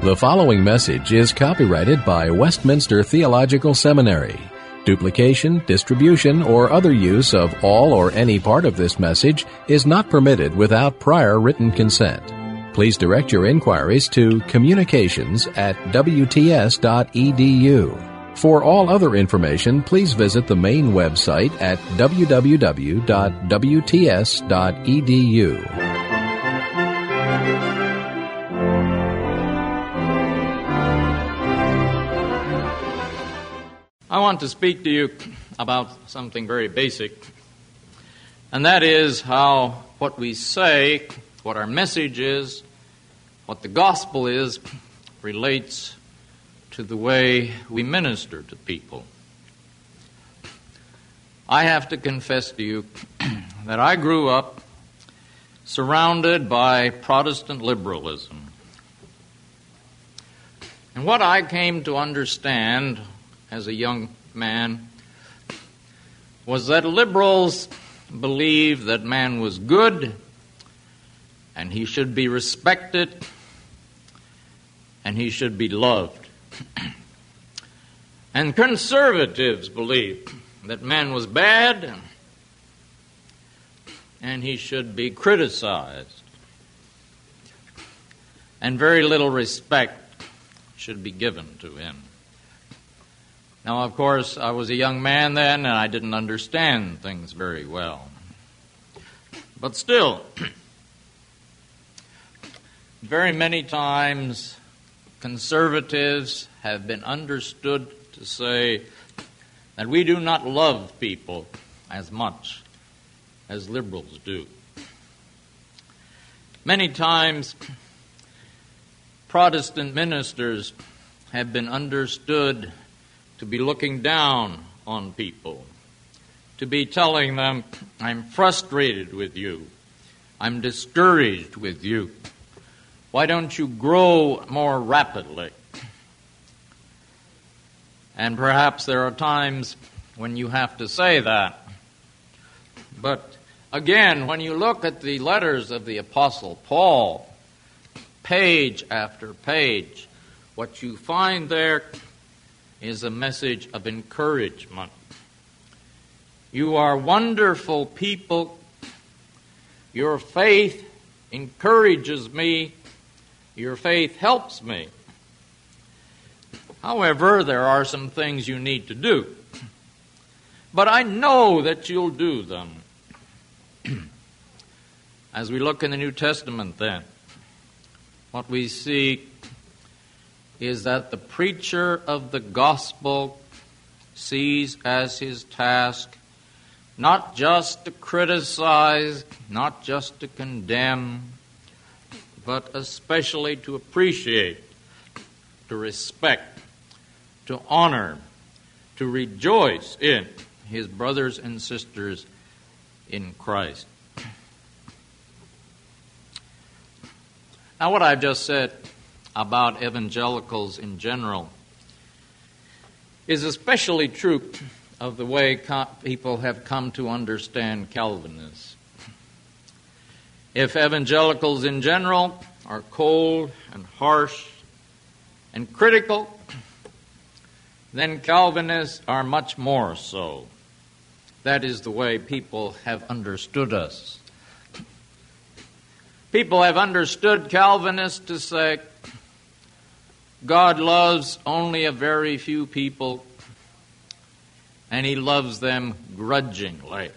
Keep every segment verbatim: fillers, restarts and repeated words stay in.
The following message is copyrighted by Westminster Theological Seminary. Duplication, distribution, or other use of all or any part of this message is not permitted without prior written consent. Please direct your inquiries to communications at w t s dot e d u. For all other information, please visit the main website at w w w dot w t s dot e d u. I want to speak to you about something very basic, and that is how what we say, what our message is, what the gospel is, relates to the way we minister to people. I have to confess to you that I grew up surrounded by Protestant liberalism. And what I came to understand as a young man was that liberals believed that man was good and he should be respected and he should be loved. And conservatives believed that man was bad and he should be criticized and very little respect should be given to him. Now, of course, I was a young man then, and I didn't understand things very well. But still, very many times, conservatives have been understood to say that we do not love people as much as liberals do. Many times, Protestant ministers have been understood to be looking down on people, to be telling them, I'm frustrated with you, I'm discouraged with you, why don't you grow more rapidly? And perhaps there are times when you have to say that. But again, when you look at the letters of the Apostle Paul, page after page, what you find there is a message of encouragement. You are wonderful people. Your faith encourages me. Your faith helps me. However, there are some things you need to do. But I know that you'll do them. As we look in the New Testament then, what we see is that the preacher of the gospel sees as his task not just to criticize, not just to condemn, but especially to appreciate, to respect, to honor, to rejoice in his brothers and sisters in Christ. Now, what I've just said about evangelicals in general is especially true of the way people have come to understand Calvinists. If evangelicals in general are cold and harsh and critical, then Calvinists are much more so. That is the way people have understood us. People have understood Calvinists to say, God loves only a very few people, and he loves them grudgingly.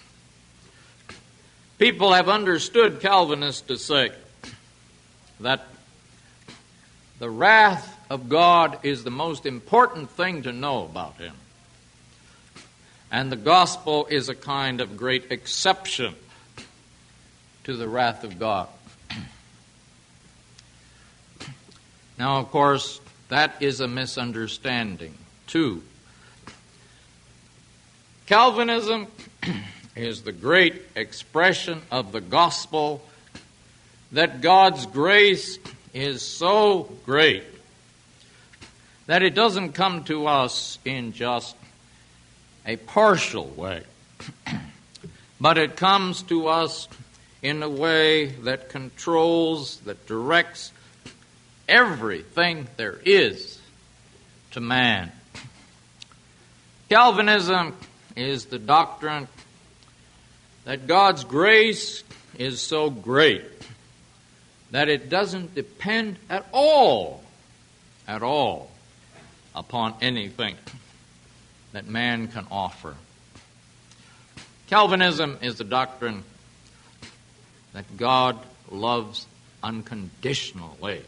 People have understood Calvinists to say that the wrath of God is the most important thing to know about him, and the gospel is a kind of great exception to the wrath of God. Now, of course, that is a misunderstanding, too. Calvinism is the great expression of the gospel that God's grace is so great that it doesn't come to us in just a partial way, but it comes to us in a way that controls, that directs everything there is to man. Calvinism is the doctrine that God's grace is so great that it doesn't depend at all, at all, upon anything that man can offer. Calvinism is the doctrine that God loves unconditionally.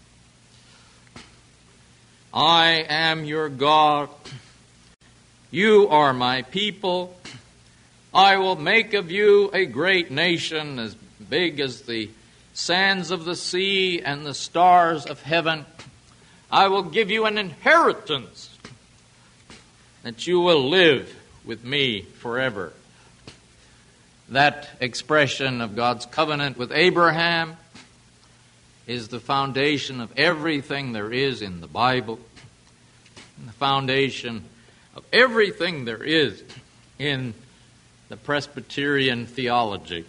I am your God. You are my people. I will make of you a great nation as big as the sands of the sea and the stars of heaven. I will give you an inheritance that you will live with me forever. That expression of God's covenant with Abraham is the foundation of everything there is in the Bible, and the foundation of everything there is in the Presbyterian theology.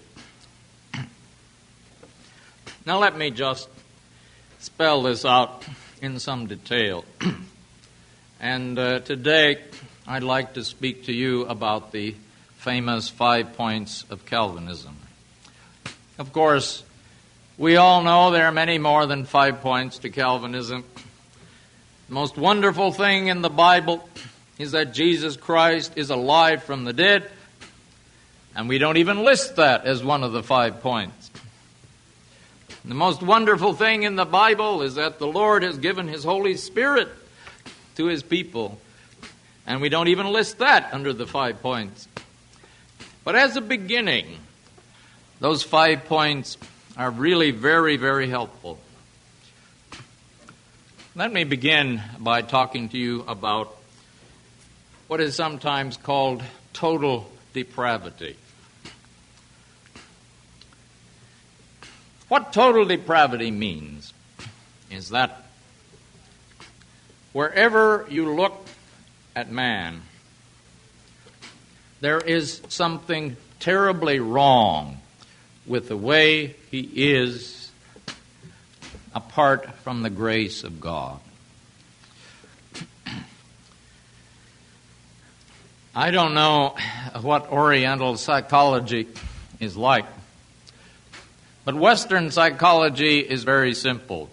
Now let me just spell this out in some detail. And uh, today I'd like to speak to you about the famous five points of Calvinism. Of course, we all know there are many more than five points to Calvinism. The most wonderful thing in the Bible is that Jesus Christ is alive from the dead, and we don't even list that as one of the five points. The most wonderful thing in the Bible is that the Lord has given His Holy Spirit to His people, and we don't even list that under the five points. But as a beginning, those five points are really very, very helpful. Let me begin by talking to you about what is sometimes called total depravity. What total depravity means is that wherever you look at man, there is something terribly wrong with the way he is apart from the grace of God. I don't know what Oriental psychology is like, but Western psychology is very simple.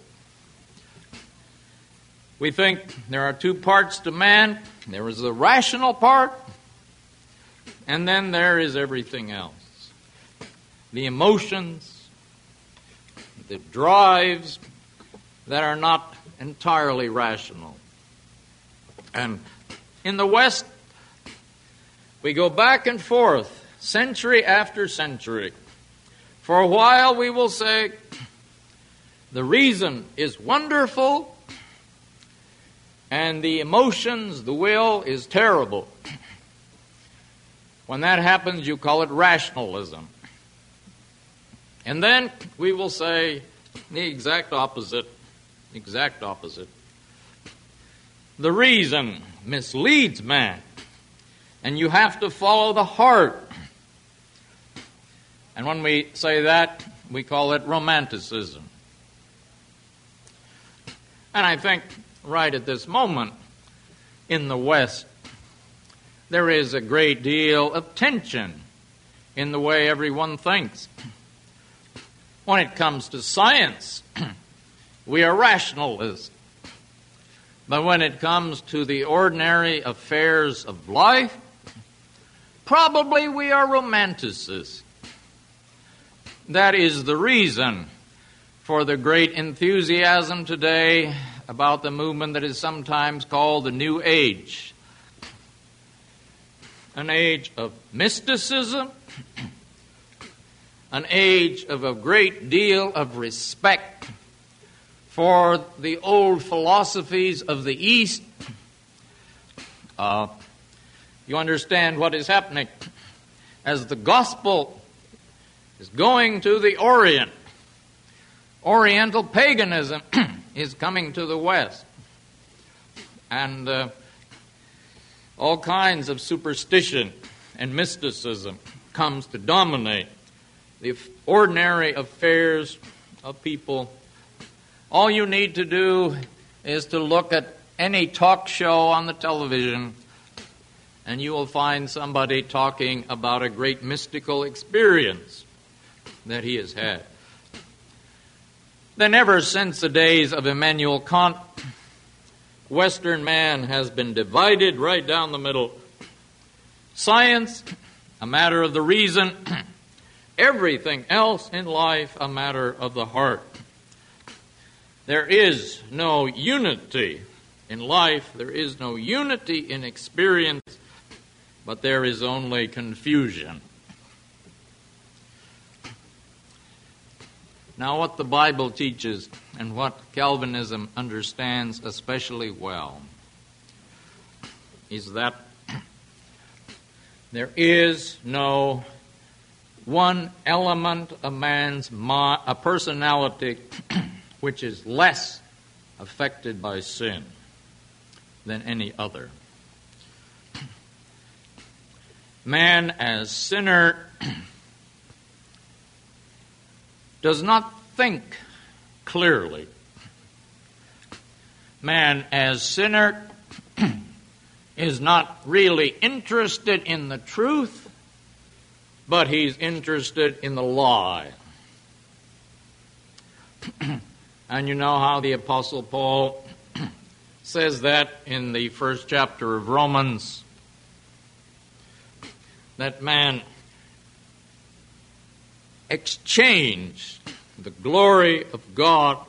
We think there are two parts to man. There is the rational part, and then there is everything else. The emotions, the drives that are not entirely rational. And in the West, we go back and forth, century after century. For a while we will say, the reason is wonderful, and the emotions, the will, is terrible. When that happens, you call it rationalism. And then we will say the exact opposite, exact opposite. The reason misleads man, and you have to follow the heart. And when we say that, we call it romanticism. And I think right at this moment in the West, there is a great deal of tension in the way everyone thinks. When it comes to science, we are rationalists. But when it comes to the ordinary affairs of life, probably we are romanticists. That is the reason for the great enthusiasm today about the movement that is sometimes called the New Age. An age of mysticism, an age of a great deal of respect for the old philosophies of the East. Uh, you understand what is happening as the gospel is going to the Orient. Oriental paganism is coming to the West. And uh, all kinds of superstition and mysticism comes to dominate the ordinary affairs of people All you need to do is to look at any talk show on the television, and you will find somebody talking about a great mystical experience that he has had. Then ever since the days of Immanuel Kant, Western man has been divided right down the middle. Science, a matter of the reason. Everything else in life, a matter of the heart. There is no unity in life. There is no unity in experience, but there is only confusion. Now, what the Bible teaches and what Calvinism understands especially well is that there is no one element of man's mi- a personality which is less affected by sin than any other. Man as sinner does not think clearly. Man as sinner is not really interested in the truth, but he's interested in the lie. And you know how the Apostle Paul says that in the first chapter of Romans, that man exchanged the glory of God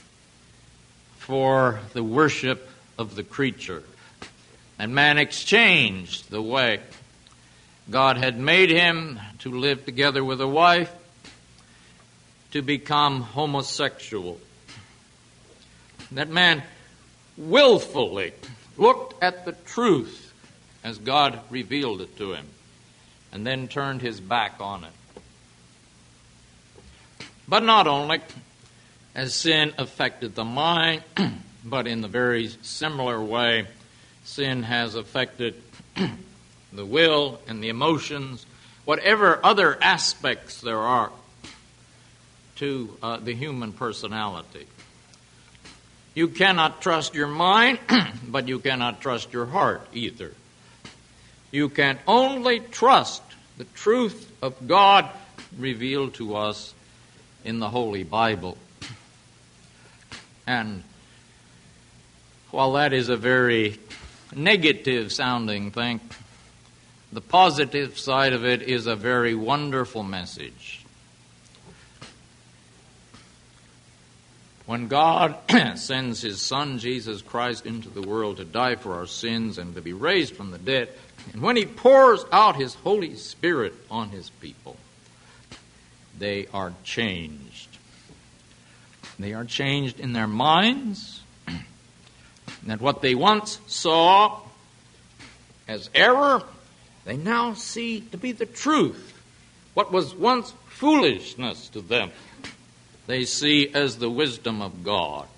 for the worship of the creature. And man exchanged the way God had made him to live together with a wife to become homosexual. That man willfully looked at the truth as God revealed it to him and then turned his back on it. But not only has sin affected the mind, but in the very similar way, sin has affected the will and the emotions, whatever other aspects there are to uh, the human personality. You cannot trust your mind, but you cannot trust your heart either. You can only trust the truth of God revealed to us in the Holy Bible. And while that is a very negative sounding thing, the positive side of it is a very wonderful message. When God sends His Son, Jesus Christ, into the world to die for our sins and to be raised from the dead, and when He pours out His Holy Spirit on His people, they are changed. They are changed in their minds, that what they once saw as error, they now see to be the truth. What was once foolishness to them, they see as the wisdom of God.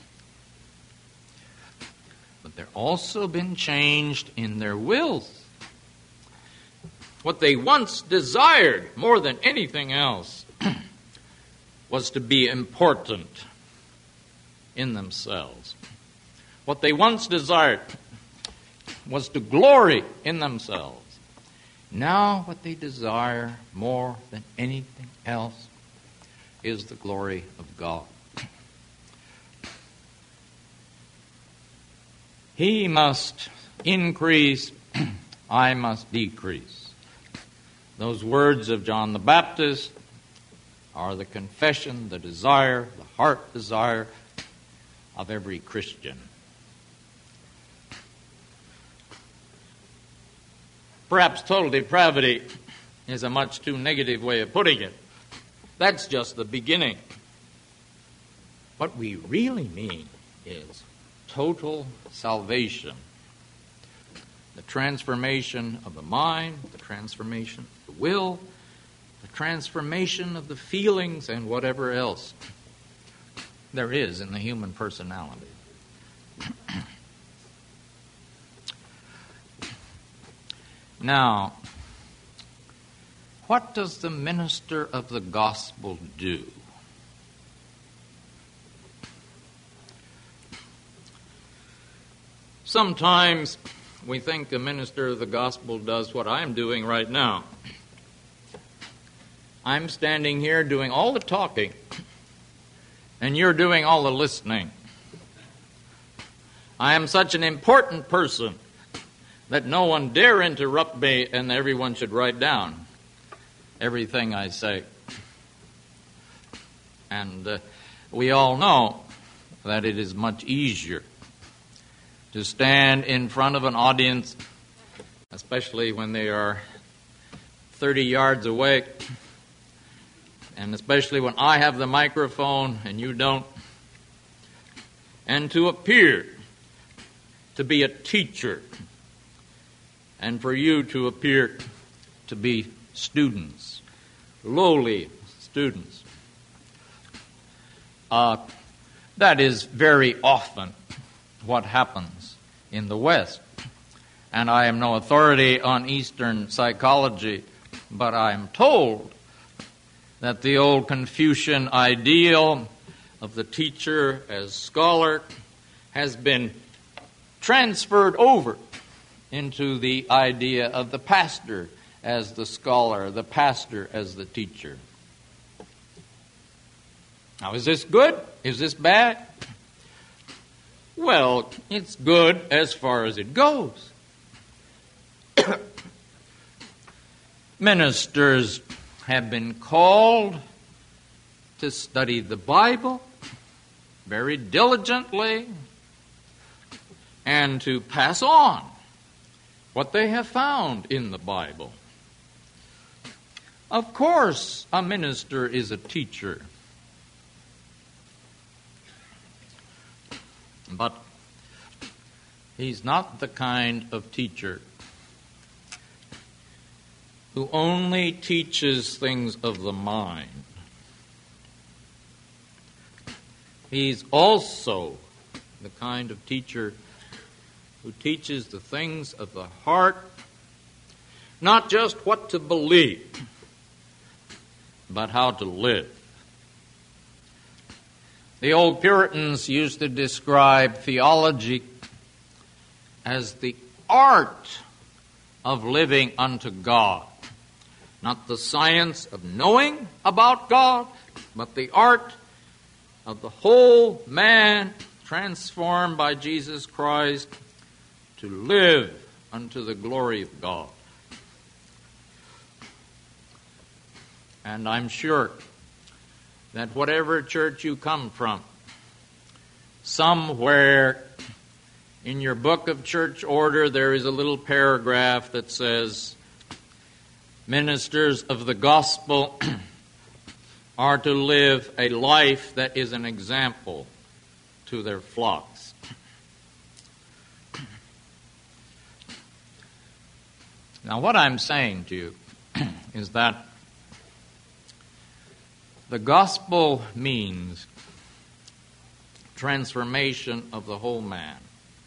But they're also been changed in their wills. What they once desired more than anything else was to be important in themselves. What they once desired was to glory in themselves. Now what they desire more than anything else is the glory of God. He must increase, I must decrease. Those words of John the Baptist are the confession, the desire, the heart desire of every Christian. Perhaps total depravity is a much too negative way of putting it. That's just the beginning. What we really mean is total salvation. The transformation of the mind, the transformation of the will, the transformation of the feelings, and whatever else there is in the human personality. Now, what does the minister of the gospel do? Sometimes we think a minister of the gospel does what I'm doing right now. I'm standing here doing all the talking, and you're doing all the listening. I am such an important person that no one dare interrupt me, and everyone should write down everything I say. And uh, we all know that it is much easier to stand in front of an audience, especially when they are thirty yards away, and especially when I have the microphone and you don't, and to appear to be a teacher, and for you to appear to be students, lowly students. Uh, that is very often what happens in the West. And I am no authority on Eastern psychology, but I am told that the old Confucian ideal of the teacher as scholar has been transferred over into the idea of the pastor as the scholar, the pastor as the teacher. Now, is this good? Is this bad? Well, it's good as far as it goes. Ministers have been called to study the Bible very diligently and to pass on what they have found in the Bible. Of course, a minister is a teacher. But he's not the kind of teacher who only teaches things of the mind. He's also the kind of teacher who teaches the things of the heart, not just what to believe, but how to live. The old Puritans used to describe theology as the art of living unto God. Not the science of knowing about God, but the art of the whole man transformed by Jesus Christ to live unto the glory of God. And I'm sure that whatever church you come from, somewhere in your book of church order there is a little paragraph that says, ministers of the gospel are to live a life that is an example to their flocks. Now, what I'm saying to you is that the gospel means transformation of the whole man.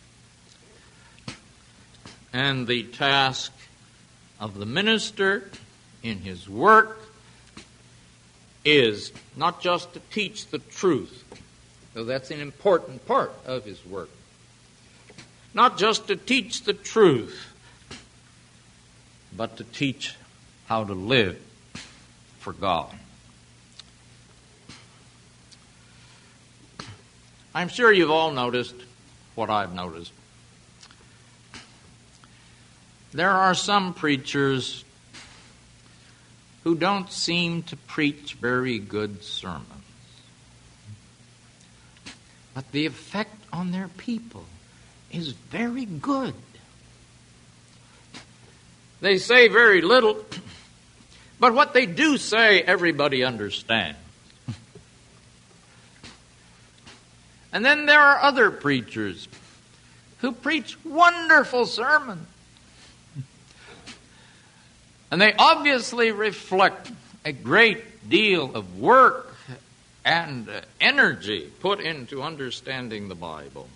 And the task of the minister in his work is not just to teach the truth, though that's an important part of his work. Not just to teach the truth, but to teach how to live for God. I'm sure you've all noticed what I've noticed. There are some preachers who don't seem to preach very good sermons, but the effect on their people is very good. They say very little, but what they do say, everybody understands. And then there are other preachers who preach wonderful sermons. And they obviously reflect a great deal of work and energy put into understanding the Bible.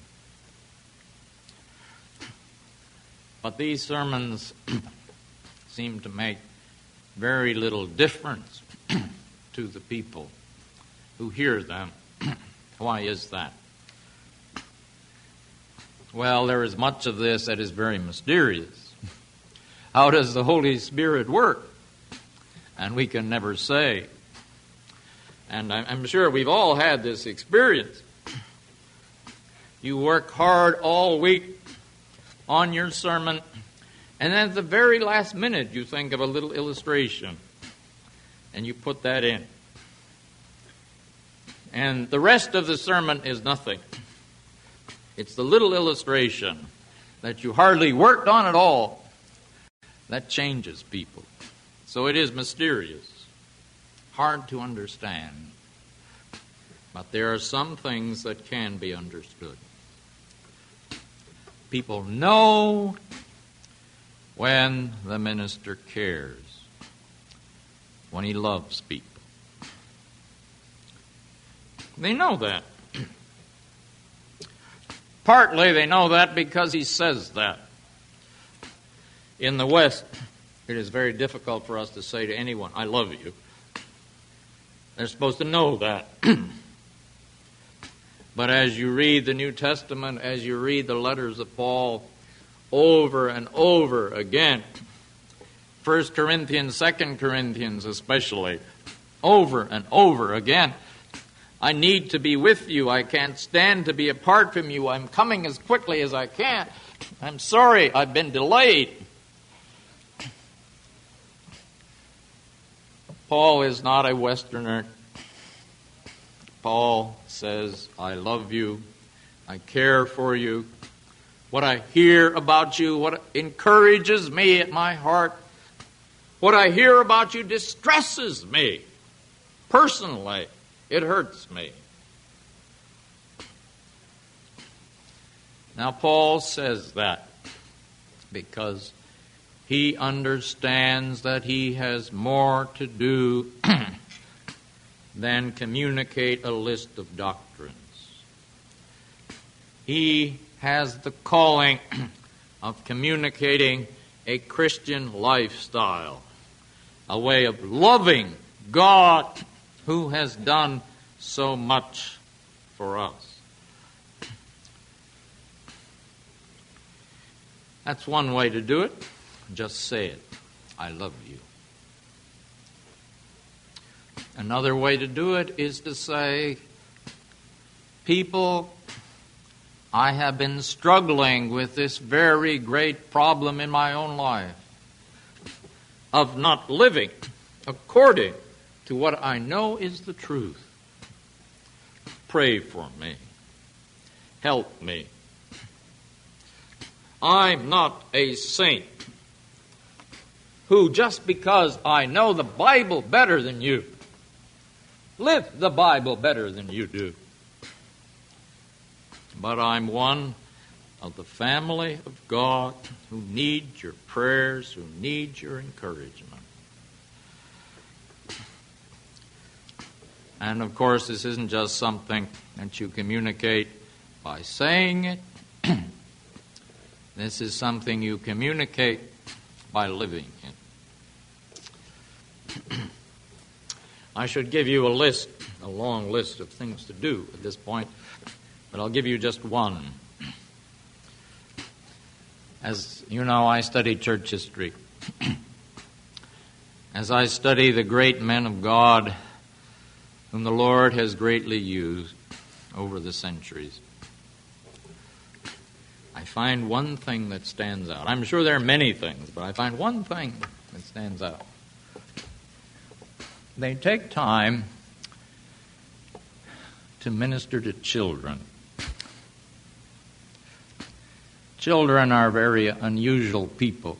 But these sermons seem to make very little difference to the people who hear them. Why is that? Well, there is much of this that is very mysterious. How does the Holy Spirit work? And we can never say. And I'm sure we've all had this experience. You work hard all week on your sermon, and then at the very last minute you think of a little illustration, and you put that in. And the rest of the sermon is nothing. It's the little illustration that you hardly worked on at all that changes people. So it is mysterious, hard to understand. But there are some things that can be understood. People know when the minister cares, when he loves people. They know that. Partly they know that because he says that. In the West, it is very difficult for us to say to anyone, I love you. They're supposed to know that. But as you read the New Testament, as you read the letters of Paul over and over again, First Corinthians, Second Corinthians especially, over and over again, I need to be with you. I can't stand to be apart from you. I'm coming as quickly as I can. I'm sorry, I've been delayed. Paul is not a Westerner. Paul says, I love you. I care for you. What I hear about you, what encourages me at my heart, what I hear about you distresses me. Personally, it hurts me. Now, Paul says that because he understands that he has more to do than communicate a list of doctrines. He has the calling of communicating a Christian lifestyle, a way of loving God who has done so much for us. That's one way to do it. Just say it. I love you. Another way to do it is to say, people, I have been struggling with this very great problem in my own life of not living according to what I know is the truth. Pray for me. Help me. I'm not a saint who, just because I know the Bible better than you, live the Bible better than you do. But I'm one of the family of God who needs your prayers, who needs your encouragement. And of course, this isn't just something that you communicate by saying it. This is something you communicate by living it. I should give you a list, a long list of things to do at this point, but I'll give you just one. As you know, I study church history. As I study the great men of God whom the Lord has greatly used over the centuries, I find one thing that stands out. I'm sure there are many things, but I find one thing that stands out. They take time to minister to children. Children are very unusual people.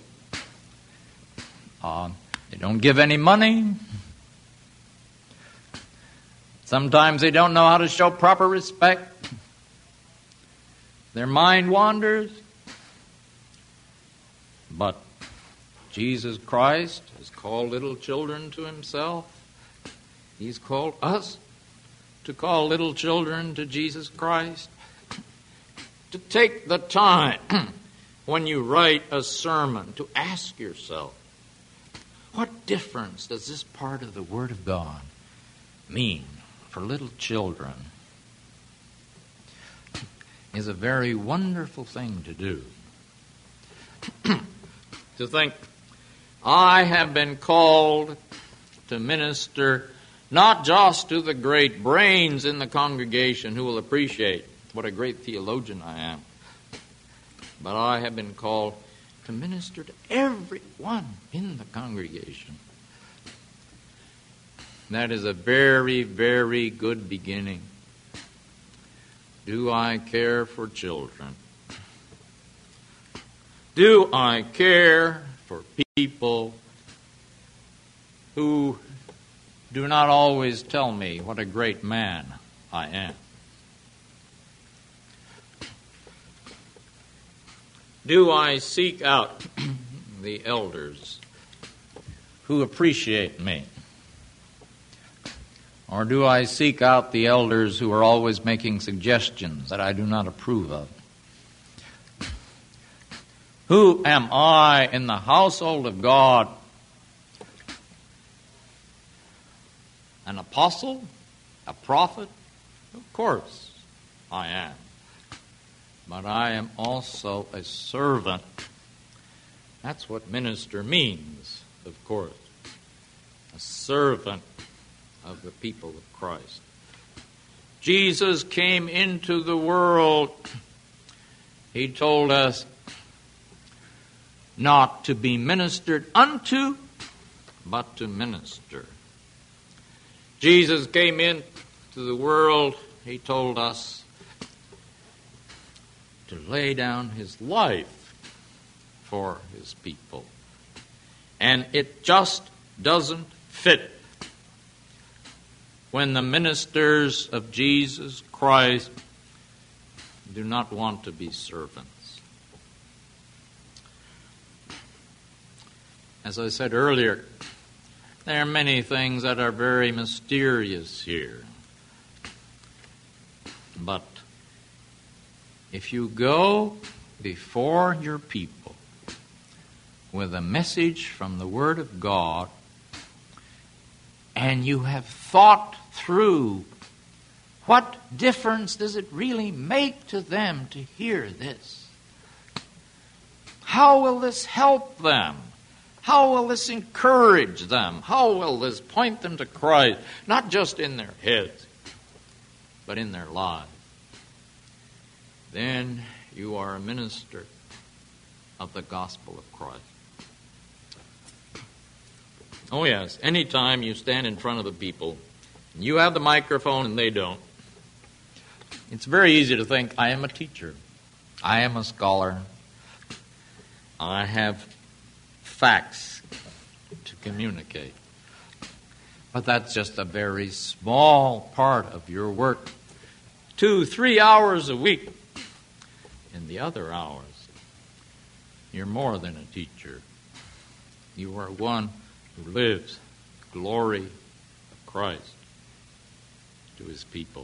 Uh, they don't give any money. Sometimes they don't know how to show proper respect. Their mind wanders. But Jesus Christ has called little children to himself. He's called us to call little children to Jesus Christ. To take the time when you write a sermon to ask yourself, what difference does this part of the Word of God mean for little children? is a very wonderful thing to do. To think, I have been called to minister not just to the great brains in the congregation who will appreciate what a great theologian I am, but I have been called to minister to everyone in the congregation. That is a very, very good beginning. Do I care for children? Do I care for people who do not always tell me what a great man I am? Do I seek out the elders who appreciate me? Or do I seek out the elders who are always making suggestions that I do not approve of? Who am I in the household of God? An apostle? A prophet? Of course I am. But I am also a servant. That's what minister means, of course. A servant of the people of Christ. Jesus came into the world. He told us not to be ministered unto, but to minister. Jesus came into the world, he told us, to lay down his life for his people. And it just doesn't fit when the ministers of Jesus Christ do not want to be servants. As I said earlier, there are many things that are very mysterious here. But if you go before your people with a message from the Word of God, and you have thought through what difference does it really make to them to hear this? How will this help them? How will this encourage them? How will this point them to Christ, not just in their heads, but in their lives? Then you are a minister of the gospel of Christ. Oh yes, anytime you stand in front of the people, and you have the microphone and they don't, it's very easy to think, I am a teacher. I am a scholar. I have facts to communicate. But that's just a very small part of your work. Two, three hours a week. In the other hours, you're more than a teacher. You are one who lives the glory of Christ to his people.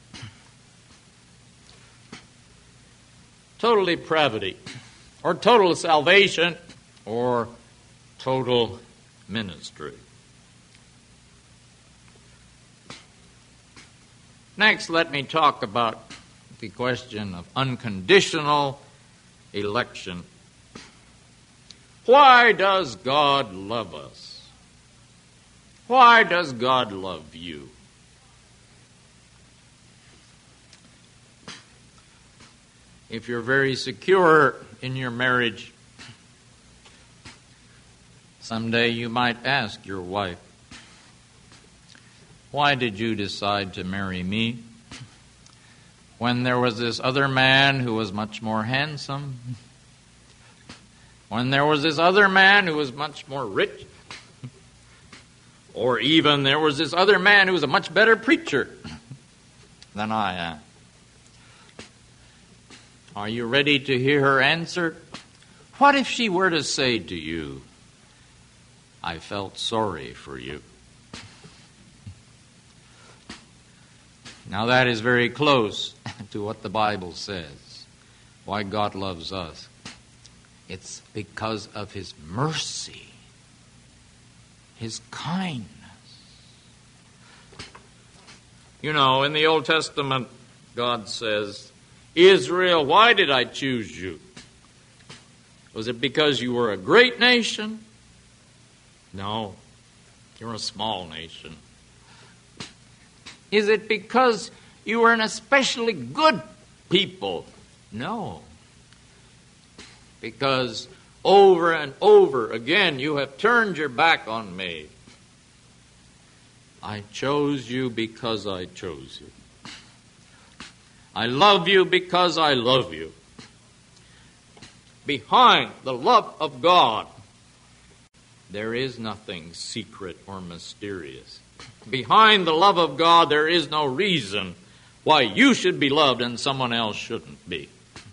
Total depravity, or total salvation, or total ministry. Next, let me talk about the question of unconditional election. Why does God love us? Why does God love you? If you're very secure in your marriage, someday you might ask your wife, why did you decide to marry me when there was this other man who was much more handsome? When there was this other man who was much more rich? Or even there was this other man who was a much better preacher than I am? Are you ready to hear her answer? What if she were to say to you, I felt sorry for you? Now that is very close to what the Bible says. Why God loves us. It's because of his mercy, his kindness. You know, in the Old Testament, God says, Israel, why did I choose you? Was it because you were a great nation? No, you're a small nation. Is it because you were an especially good people? No. Because over and over again you have turned your back on me. I chose you because I chose you. I love you because I love you. Behind the love of God, there is nothing secret or mysterious. Behind the love of God, there is no reason why you should be loved and someone else shouldn't be.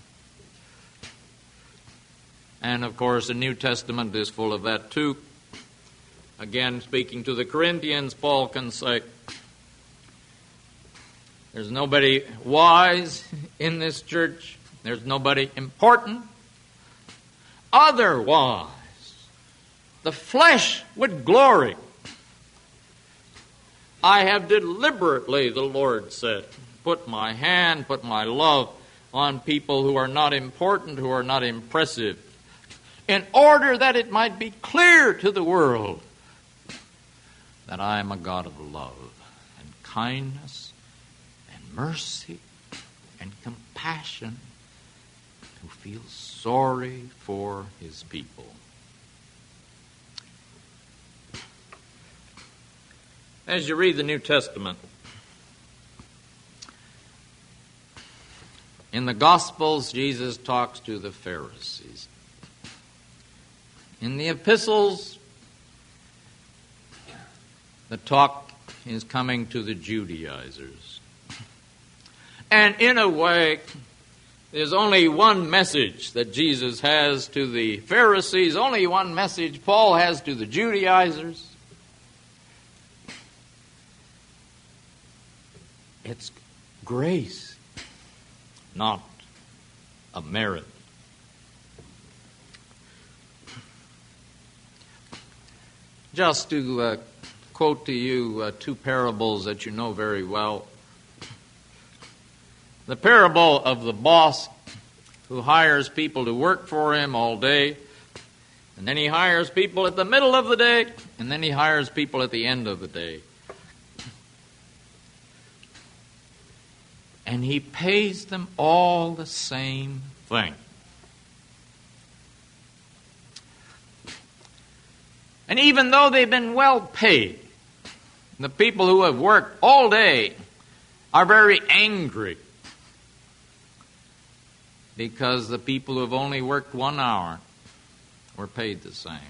And of course, the New Testament is full of that too. Again, speaking to the Corinthians, Paul can say, there's nobody wise in this church. There's nobody important. Otherwise, the flesh would glory. I have deliberately, the Lord said, put my hand, put my love on people who are not important, who are not impressive, in order that it might be clear to the world that I am a God of love and kindness and mercy and compassion who feels sorry for his people. As you read the New Testament, in the Gospels, Jesus talks to the Pharisees. In the epistles, the talk is coming to the Judaizers. And in a way, there's only one message that Jesus has to the Pharisees, only one message Paul has to the Judaizers. It's grace, not a merit. Just to uh, quote to you uh, two parables that you know very well. The parable of the boss who hires people to work for him all day, and then he hires people at the middle of the day, and then he hires people at the end of the day. And he pays them all the same thing. And even though they've been well paid, the people who have worked all day are very angry because the people who have only worked one hour were paid the same.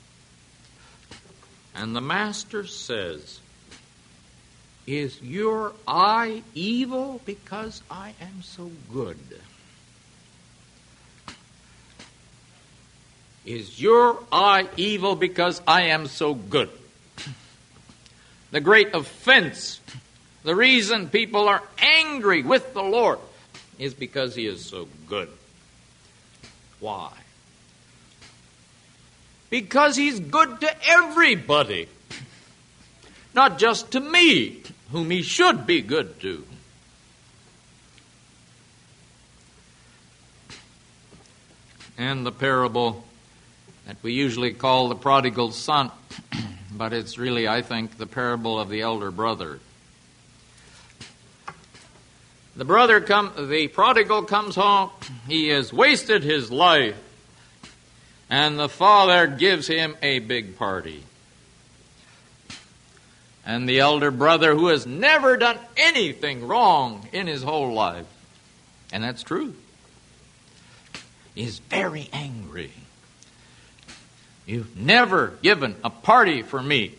And the master says, is your eye evil because I am so good? Is your eye evil because I am so good? The great offense, the reason people are angry with the Lord is because he is so good. Why? Because he's good to everybody, not just to me, whom he should be good to. And the parable that we usually call the prodigal son, but it's really, I think, the parable of the elder brother. The brother come, the prodigal comes home, he has wasted his life, and the father gives him a big party. And the elder brother, who has never done anything wrong in his whole life, and that's true, is very angry. You've never given a party for me.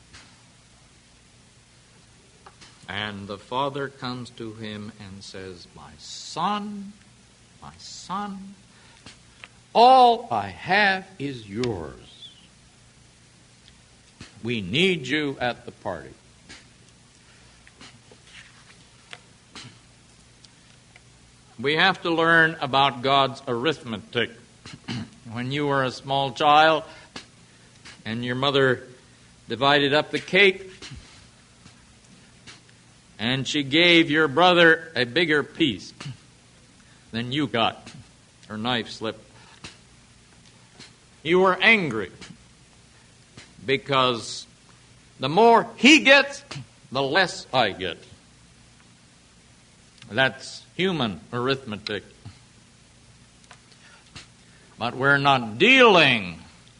And the father comes to him and says, my son, my son, all I have is yours. We need you at the party. We have to learn about God's arithmetic. When you were a small child and your mother divided up the cake and she gave your brother a bigger piece, then you got her knife slipped. You were angry because the more he gets, the less I get. That's human arithmetic. But we're not dealing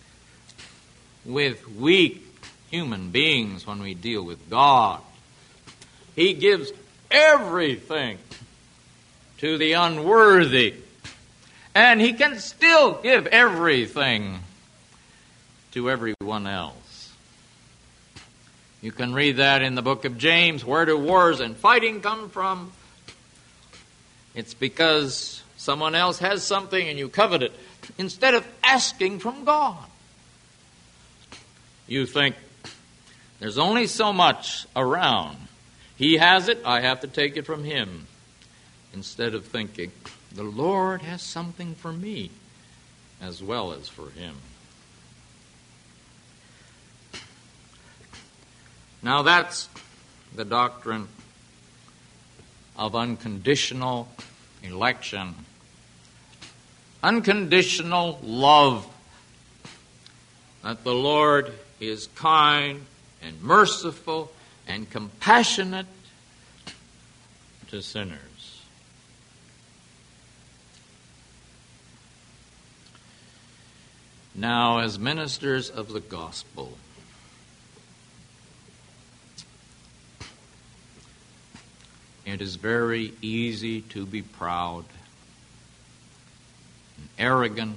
with weak human beings when we deal with God. He gives everything to the unworthy. And he can still give everything to everyone else. You can read that in the book of James. Where do wars and fighting come from? It's because someone else has something and you covet it instead of asking from God. You think, there's only so much around. He has it, I have to take it from him. Instead of thinking, the Lord has something for me as well as for him. Now that's the doctrine of unconditional election. Unconditional love. That the Lord is kind and merciful and compassionate to sinners. Now, as ministers of the gospel, it is very easy to be proud and arrogant.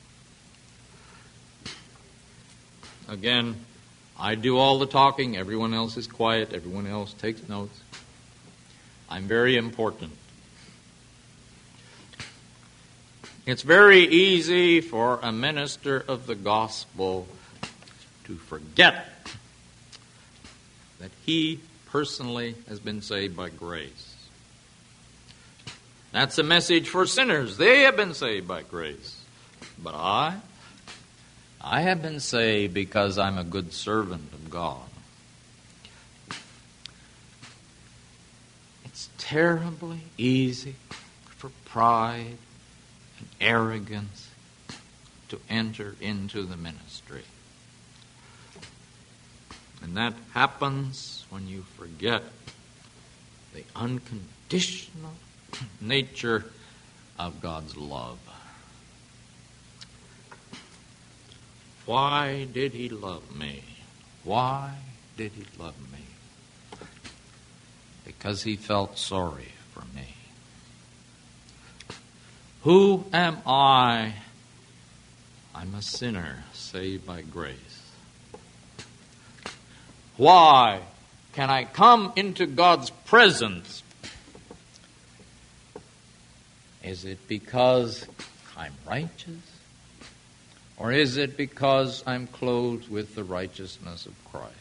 Again, I do all the talking, everyone else is quiet, everyone else takes notes. I'm very important. It's very easy for a minister of the gospel to forget that he personally has been saved by grace. That's a message for sinners. They have been saved by grace. But I, I have been saved because I'm a good servant of God. It's terribly easy for pride and arrogance to enter into the ministry. And that happens when you forget the unconditional nature of God's love. Why did he love me? Why did he love me? Because he felt sorry for me. Who am I? I'm a sinner saved by grace. Why can I come into God's presence? Is it because I'm righteous? Or is it because I'm clothed with the righteousness of Christ?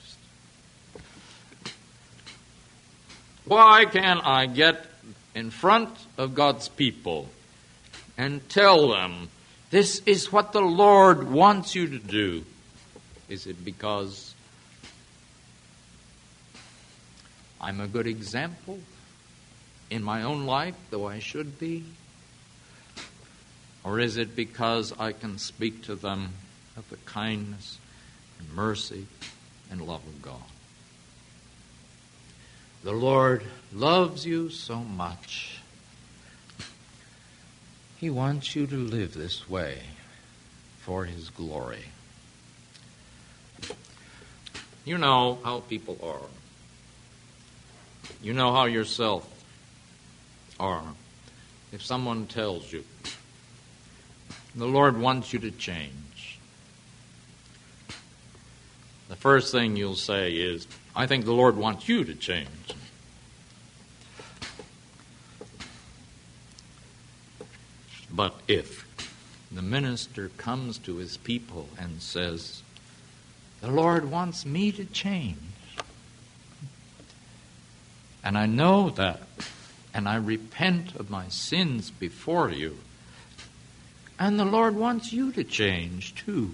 Why can I get in front of God's people and tell them, this is what the Lord wants you to do? Is it because I'm a good example in my own life, though I should be? Or is it because I can speak to them of the kindness and mercy and love of God? The Lord loves you so much. He wants you to live this way for His glory. You know how people are. You know how yourself are. If someone tells you, the Lord wants you to change, the first thing you'll say is, I think the Lord wants you to change. But if the minister comes to his people and says, the Lord wants me to change, and I know that, and I repent of my sins before you, and the Lord wants you to change too,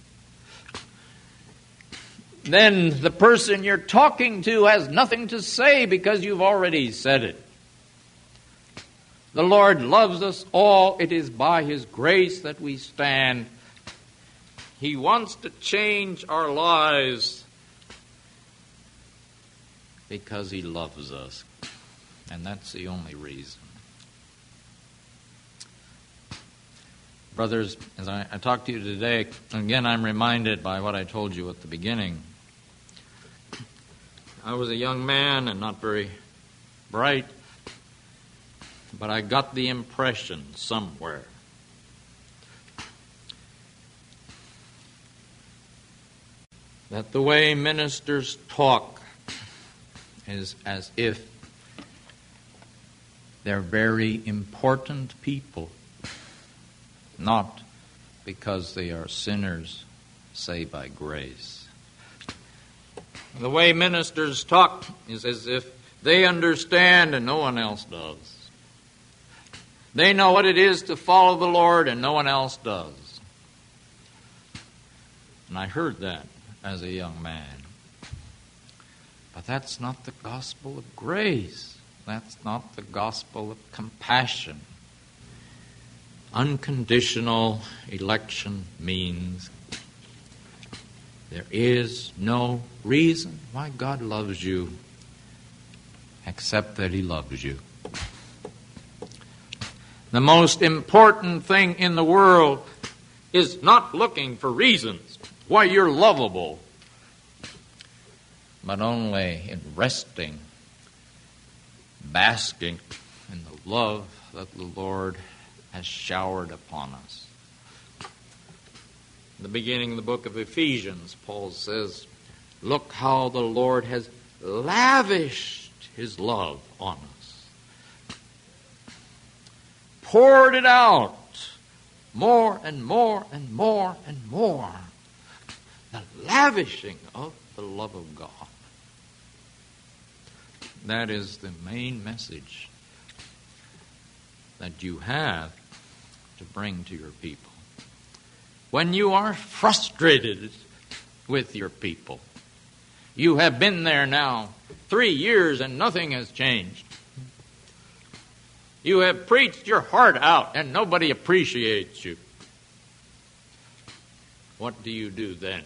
then the person you're talking to has nothing to say because you've already said it. The Lord loves us all. It is by His grace that we stand. He wants to change our lives because He loves us. And that's the only reason. Brothers, as I, I talk to you today, again I'm reminded by what I told you at the beginning. I was a young man and not very bright, but I got the impression somewhere that the way ministers talk is as if they're very important people, not because they are sinners saved by grace. The way ministers talk is as if they understand and no one else does. They know what it is to follow the Lord and no one else does. And I heard that as a young man. But that's not the gospel of grace. That's not the gospel of compassion. Unconditional election means there is no reason why God loves you except that He loves you. The most important thing in the world is not looking for reasons why you're lovable, but only in resting, basking in the love that the Lord has showered upon us. In the beginning of the book of Ephesians, Paul says, look how the Lord has lavished His love on us. Poured it out more and more and more and more. The lavishing of the love of God. That is the main message that you have to bring to your people. When you are frustrated with your people, you have been there now three years and nothing has changed. You have preached your heart out and nobody appreciates you. What do you do then?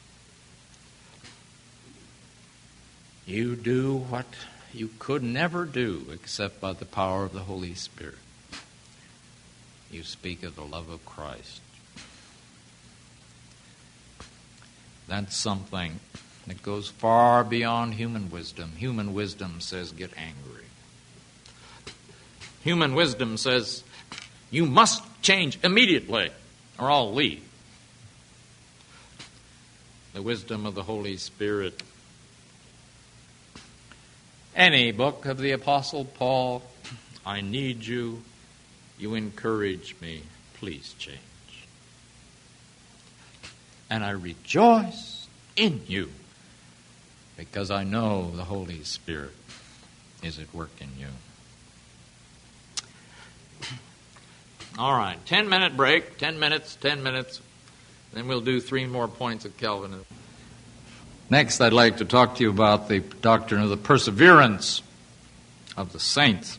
You do what you could never do except by the power of the Holy Spirit. You speak of the love of Christ. That's something that goes far beyond human wisdom. Human wisdom says get angry. Human wisdom says you must change immediately or I'll leave. The wisdom of the Holy Spirit. Any book of the Apostle Paul, I need you, you encourage me, please change. And I rejoice in you because I know the Holy Spirit is at work in you. All right, ten minute break, ten minutes, ten minutes. Then we'll do three more points of Calvinism. Next, I'd like to talk to you about the doctrine of the perseverance of the saints.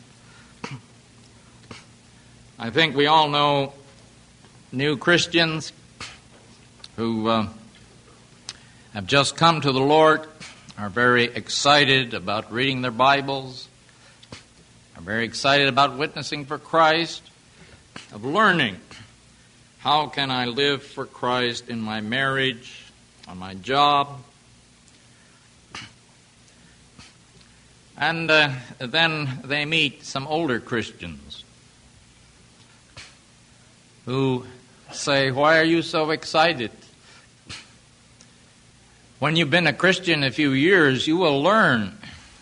I think we all know new Christians who uh, have just come to the Lord, are very excited about reading their Bibles, are very excited about witnessing for Christ, of learning how can I live for Christ in my marriage, on my job. And uh, then they meet some older Christians who say, why are you so excited? When you've been a Christian a few years, you will learn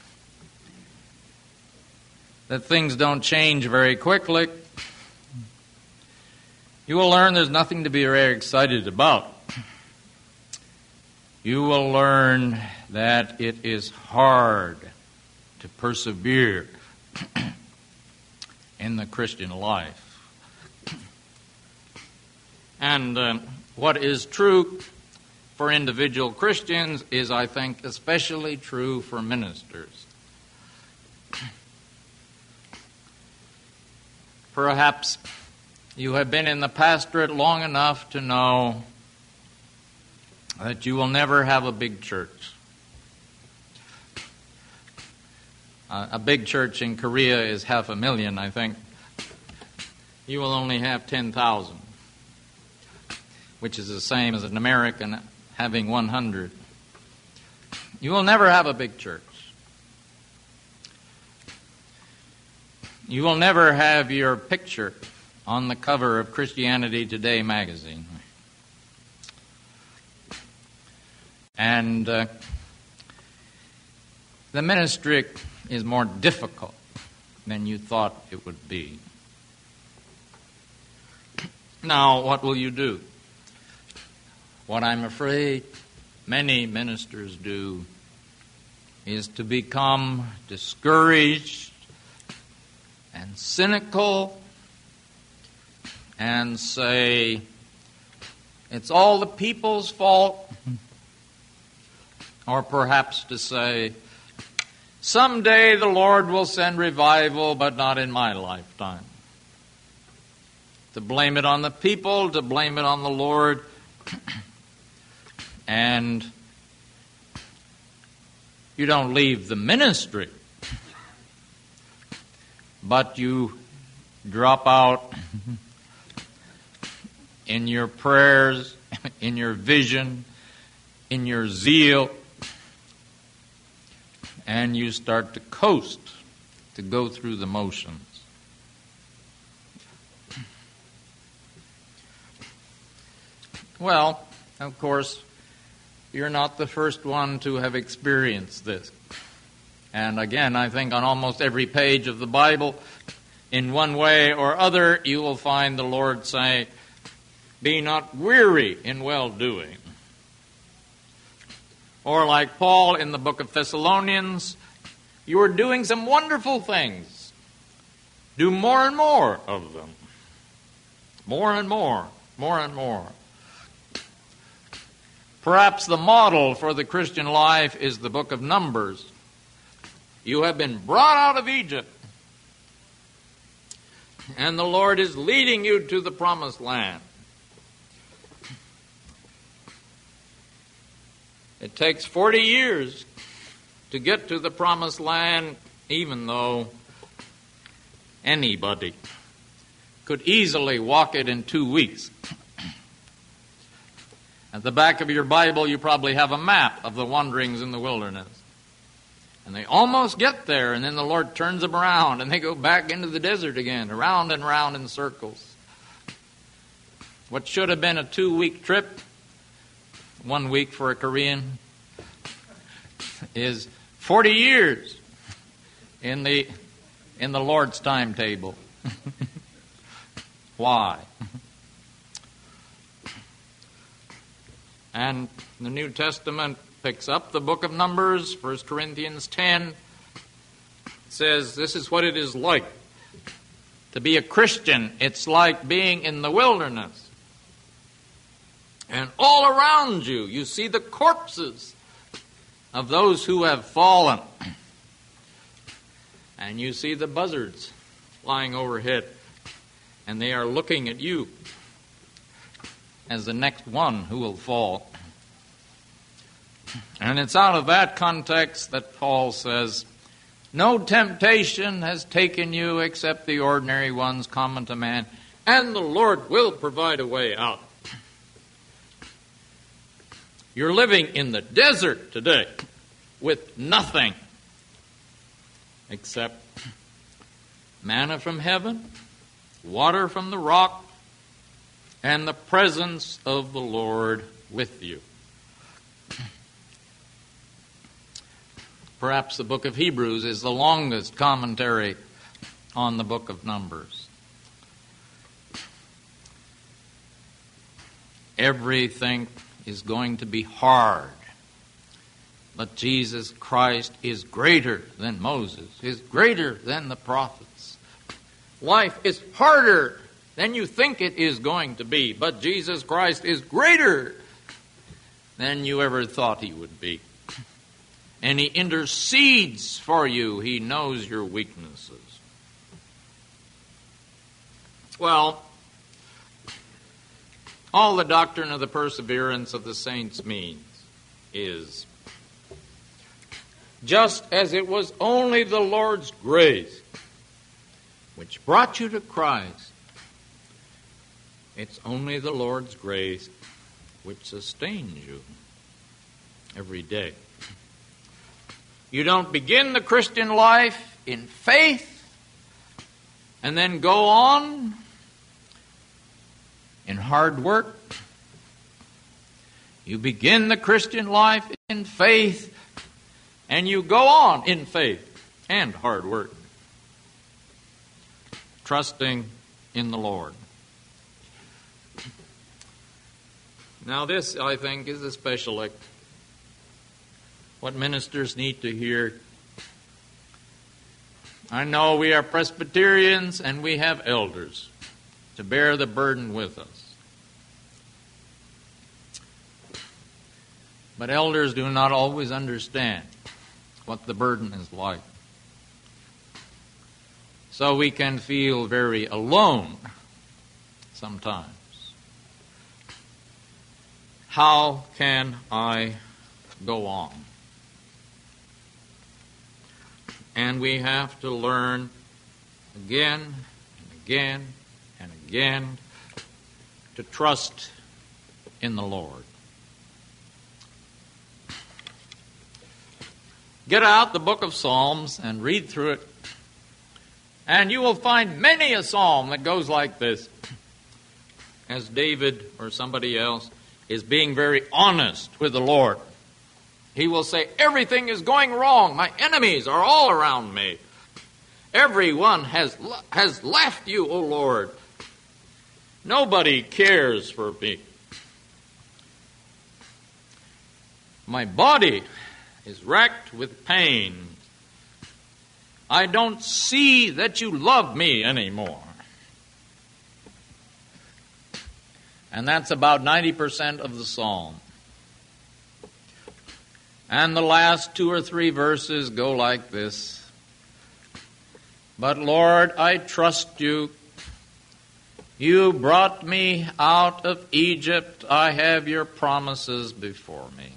that things don't change very quickly. You will learn there's nothing to be very excited about. You will learn that it is hard to persevere in the Christian life. And uh, what is true for individual Christians is, I think, especially true for ministers. perhaps you have been in the pastorate long enough to know that you will never have a big church. Uh, a big church in Korea is half a million, I think. You will only have ten thousand, which is the same as an American having one hundred. You will never have a big church. You will never have your picture on the cover of Christianity Today magazine. And uh, the ministry is more difficult than you thought it would be. Now, what will you do? What I'm afraid many ministers do is to become discouraged and cynical and say, it's all the people's fault. Or perhaps to say, someday the Lord will send revival, but not in my lifetime. To blame it on the people, to blame it on the Lord. And you don't leave the ministry, but you drop out in your prayers, in your vision, in your zeal, and you start to coast, to go through the motions. Well, of course, you're not the first one to have experienced this. And again, I think on almost every page of the Bible, in one way or other, you will find the Lord say, be not weary in well-doing. Or like Paul in the book of Thessalonians, you are doing some wonderful things. Do more and more of them. More and more, more and more. Perhaps the model for the Christian life is the book of Numbers. You have been brought out of Egypt, and the Lord is leading you to the promised land. It takes forty years to get to the promised land, even though anybody could easily walk it in two weeks. At the back of your Bible, you probably have a map of the wanderings in the wilderness. And they almost get there, and then the Lord turns them around, and they go back into the desert again, around and around in circles. What should have been a two-week trip, one week for a Korean, is forty years in the in the Lord's timetable. Why? And the New Testament picks up the book of Numbers, First Corinthians ten, says this is what it is like to be a Christian. It's like being in the wilderness. And all around you, you see the corpses of those who have fallen. And you see the buzzards flying overhead. And they are looking at you as the next one who will fall. And it's out of that context that Paul says, no temptation has taken you except the ordinary ones common to man, and the Lord will provide a way out. You're living in the desert today with nothing except manna from heaven, water from the rock, and the presence of the Lord with you. Perhaps the book of Hebrews is the longest commentary on the book of Numbers. Everything is going to be hard, but Jesus Christ is greater than Moses, is greater than the prophets. Life is harder than you think it is going to be, but Jesus Christ is greater than you ever thought he would be. And he intercedes for you. He knows your weaknesses. Well, all the doctrine of the perseverance of the saints means is, just as it was only the Lord's grace which brought you to Christ, it's only the Lord's grace which sustains you every day. You don't begin the Christian life in faith and then go on in hard work. You begin the Christian life in faith and you go on in faith and hard work, trusting in the Lord. Now this, I think, is especially what ministers need to hear. I know we are Presbyterians and we have elders to bear the burden with us. But elders do not always understand what the burden is like. So we can feel very alone sometimes. How can I go on? And we have to learn again and again and again to trust in the Lord. Get out the book of Psalms and read through it, and you will find many a psalm that goes like this, as David or somebody else is being very honest with the Lord. He will say, everything is going wrong. My enemies are all around me. Everyone has has left you, O Lord. Nobody cares for me. My body is racked with pain. I don't see that you love me anymore. And that's about ninety percent of the psalm. And the last two or three verses go like this. But Lord, I trust you. You brought me out of Egypt. I have your promises before me.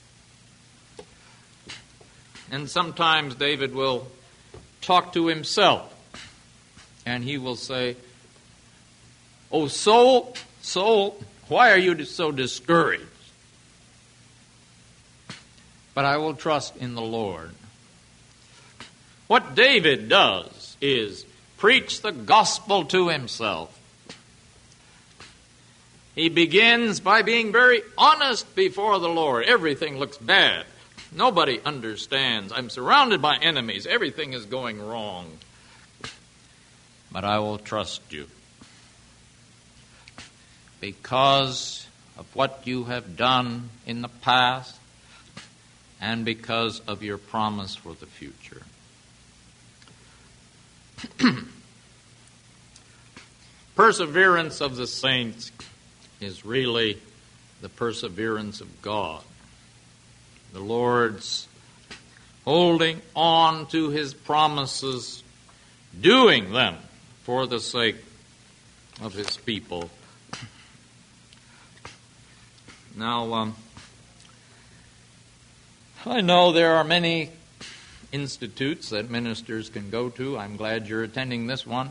And sometimes David will talk to himself. And he will say, oh, soul, soul, why are you so discouraged? But I will trust in the Lord. What David does is preach the gospel to himself. He begins by being very honest before the Lord. Everything looks bad. Nobody understands. I'm surrounded by enemies. Everything is going wrong. But I will trust you, because of what you have done in the past and because of your promise for the future. Perseverance of the saints is really the perseverance of God. The Lord's holding on to his promises, doing them for the sake of his people. Now, um, I know there are many institutes that ministers can go to. I'm glad you're attending this one.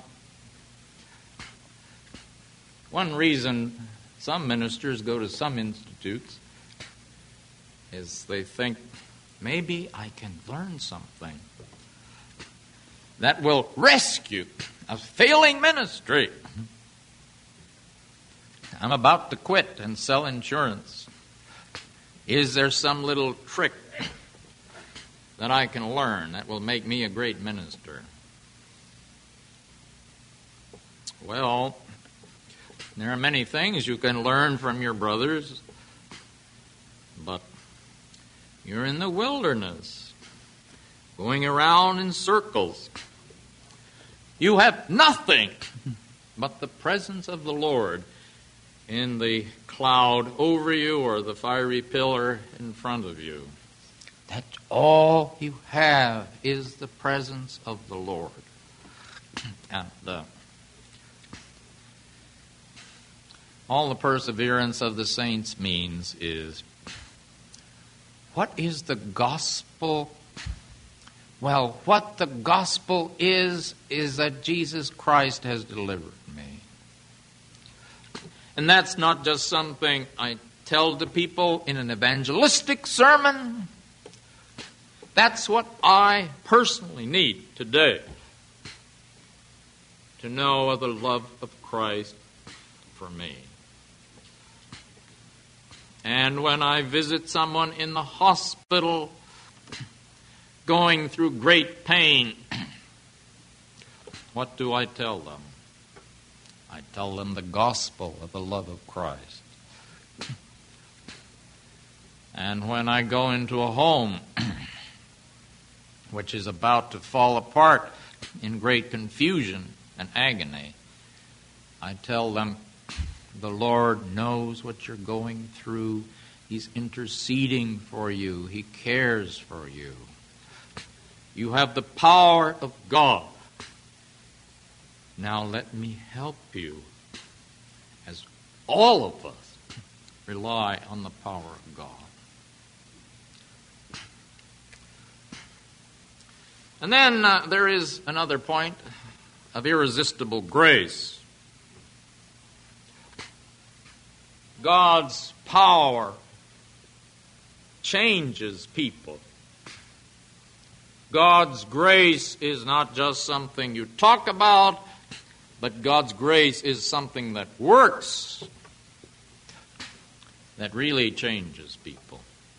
One reason some ministers go to some institutes is they think, maybe I can learn something that will rescue a failing ministry. I'm about to quit and sell insurance. Is there some little trick that I can learn that will make me a great minister? Well, there are many things you can learn from your brothers, but you're in the wilderness, going around in circles. You have nothing but the presence of the Lord in the cloud over you or the fiery pillar in front of you. That's all you have is the presence of the Lord. And uh, all the perseverance of the saints means is, what is the gospel? Well, what the gospel is, is that Jesus Christ has delivered me. And that's not just something I tell to people in an evangelistic sermon. That's what I personally need today, to know of the love of Christ for me. And when I visit someone in the hospital going through great pain, what do I tell them? I tell them the gospel of the love of Christ. And when I go into a home which is about to fall apart in great confusion and agony, I tell them the Lord knows what you're going through. He's interceding for you. He cares for you. You have the power of God. Now let me help you, as all of us rely on the power of God. And then uh, there is another point of irresistible grace. God's power changes people. God's grace is not just something you talk about, but God's grace is something that works, that really changes people.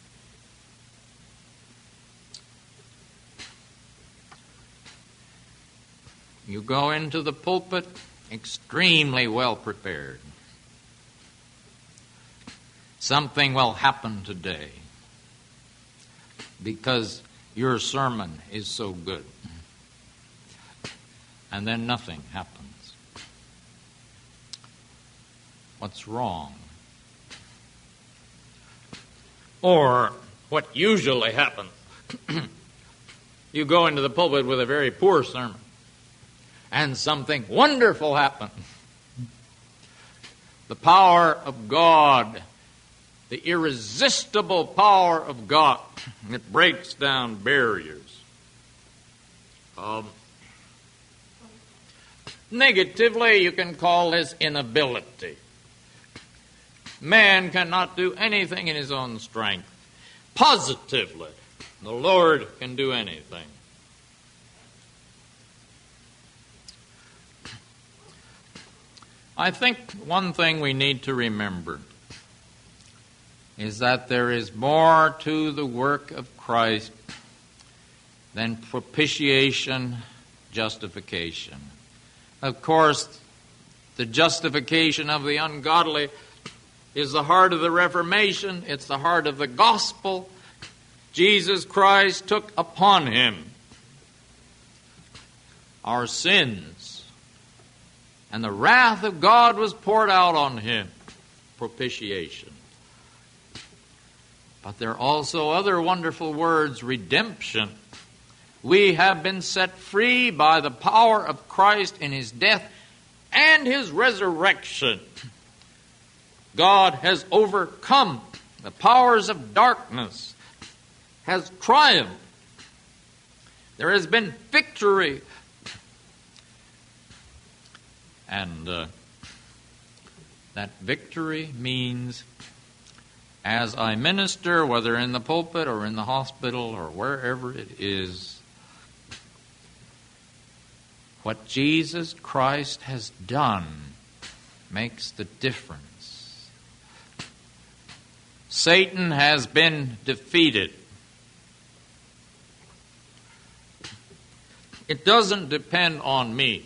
You go into the pulpit extremely well prepared. Something will happen today because your sermon is so good. And then nothing happens. What's wrong? Or what usually happens, you go into the pulpit with a very poor sermon, and something wonderful happens. The power of God, the irresistible power of God, it breaks down barriers. Um, negatively, you can call this inability. Man cannot do anything in his own strength. Positively, the Lord can do anything. I think one thing we need to remember is that there is more to the work of Christ than propitiation, justification. Of course, the justification of the ungodly is the heart of the Reformation. It's the heart of the gospel. Jesus Christ took upon him our sins, and the wrath of God was poured out on him. Propitiation. But there are also other wonderful words, redemption. We have been set free by the power of Christ in his death and his resurrection. God has overcome the powers of darkness, has triumphed. There has been victory. And uh, that victory means, as I minister, whether in the pulpit or in the hospital or wherever it is, what Jesus Christ has done makes the difference. Satan has been defeated. It doesn't depend on me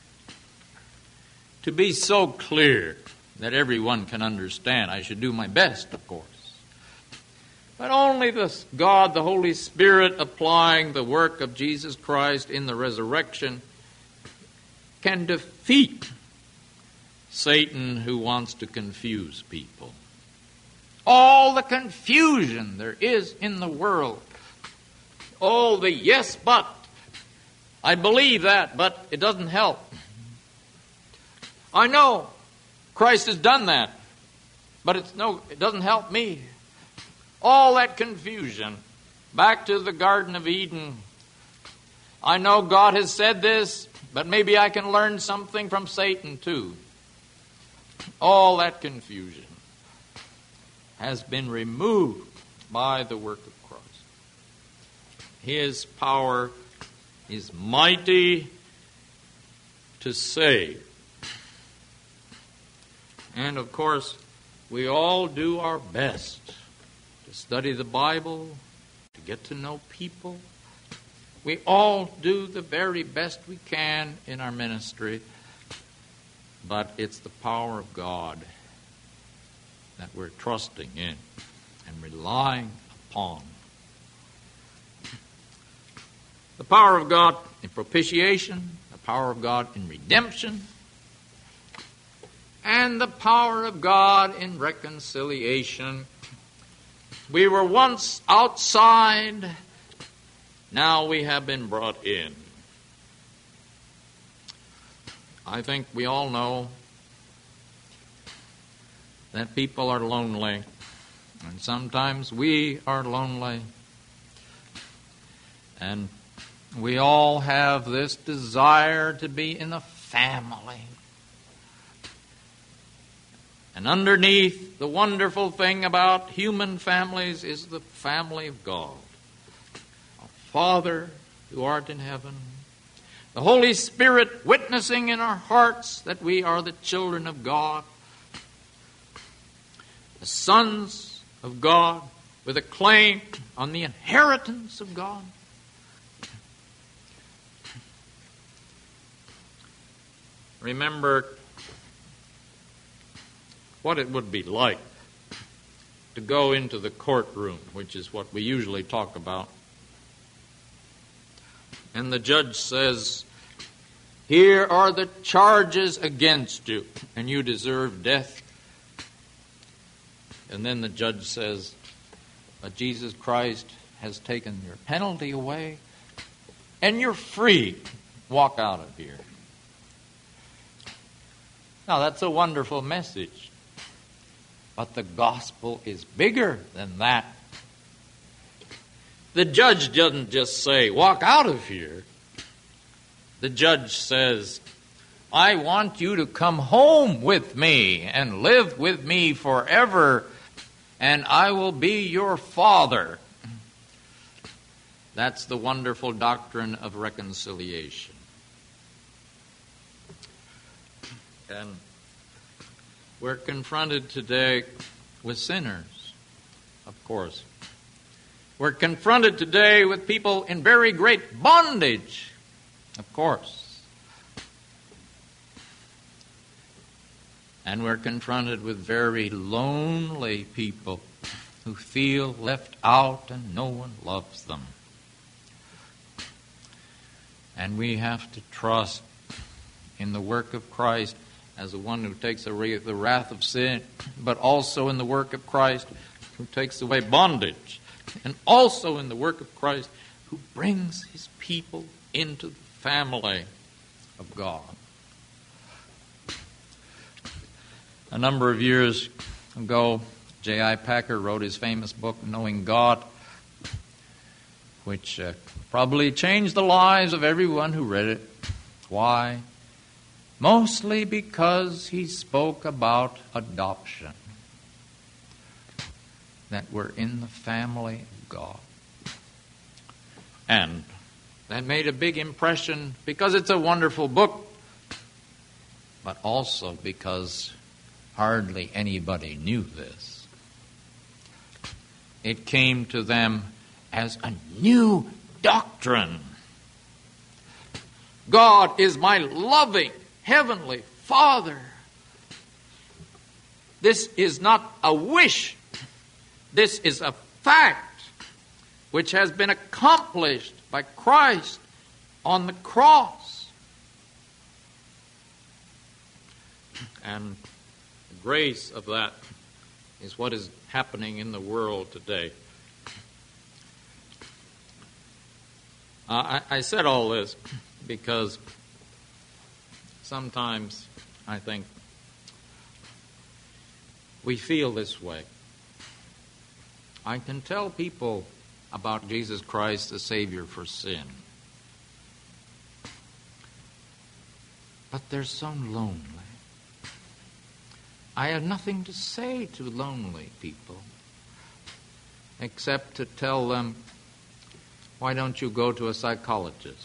to be so clear that everyone can understand. I should do my best, of course. But only the God, the Holy Spirit, applying the work of Jesus Christ in the resurrection, can defeat Satan, who wants to confuse people. All the confusion there is in the world. All the yes, but. I believe that, but it doesn't help. I know Christ has done that. But it's no, it doesn't help me. All that confusion. Back to the Garden of Eden. I know God has said this, but maybe I can learn something from Satan too. All that confusion has been removed by the work of Christ. His power is mighty to save. And of course, we all do our best to study the Bible, to get to know people. We all do the very best we can in our ministry, but it's the power of God that we're trusting in and relying upon. The power of God in propitiation, the power of God in redemption, and the power of God in reconciliation. We were once outside, now we have been brought in. I think we all know that people are lonely, and sometimes we are lonely. And we all have this desire to be in a family. And underneath, the wonderful thing about human families is the family of God. Our Father who art in heaven, the Holy Spirit witnessing in our hearts that we are the children of God, the sons of God with a claim on the inheritance of God. Remember what it would be like to go into the courtroom, which is what we usually talk about. And the judge says, "Here are the charges against you, and you deserve death." And then the judge says, "But Jesus Christ has taken your penalty away, and you're free. Walk out of here." Now, that's a wonderful message. But the gospel is bigger than that. The judge doesn't just say, "Walk out of here." The judge says, "I want you to come home with me and live with me forever, and I will be your father." That's the wonderful doctrine of reconciliation. And we're confronted today with sinners, of course. We're confronted today with people in very great bondage, of course. And we're confronted with very lonely people who feel left out and no one loves them. And we have to trust in the work of Christ as the one who takes away the wrath of sin, but also in the work of Christ who takes away bondage, and also in the work of Christ who brings his people into the family of God. A number of years ago, J I Packer wrote his famous book, Knowing God, which uh, probably changed the lives of everyone who read it. Why? Mostly because he spoke about adoption, that we're in the family of God. And that made a big impression because it's a wonderful book, but also because hardly anybody knew this. It came to them as a new doctrine. God is my loving Heavenly Father. This is not a wish. This is a fact which has been accomplished by Christ on the cross. And the grace of that is what is happening in the world today. Uh, I, I said all this because sometimes I think we feel this way. I can tell people about Jesus Christ, the Savior for sin. But they're so lonely. I have nothing to say to lonely people except to tell them, why don't you go to a psychologist?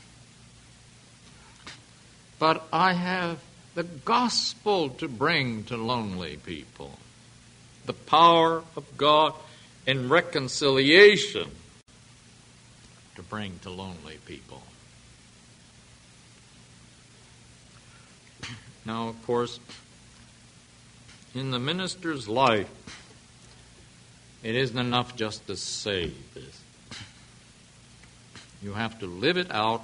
But I have the gospel to bring to lonely people. The power of God in reconciliation to bring to lonely people. Now, of course, in the minister's life, it isn't enough just to say this. You have to live it out.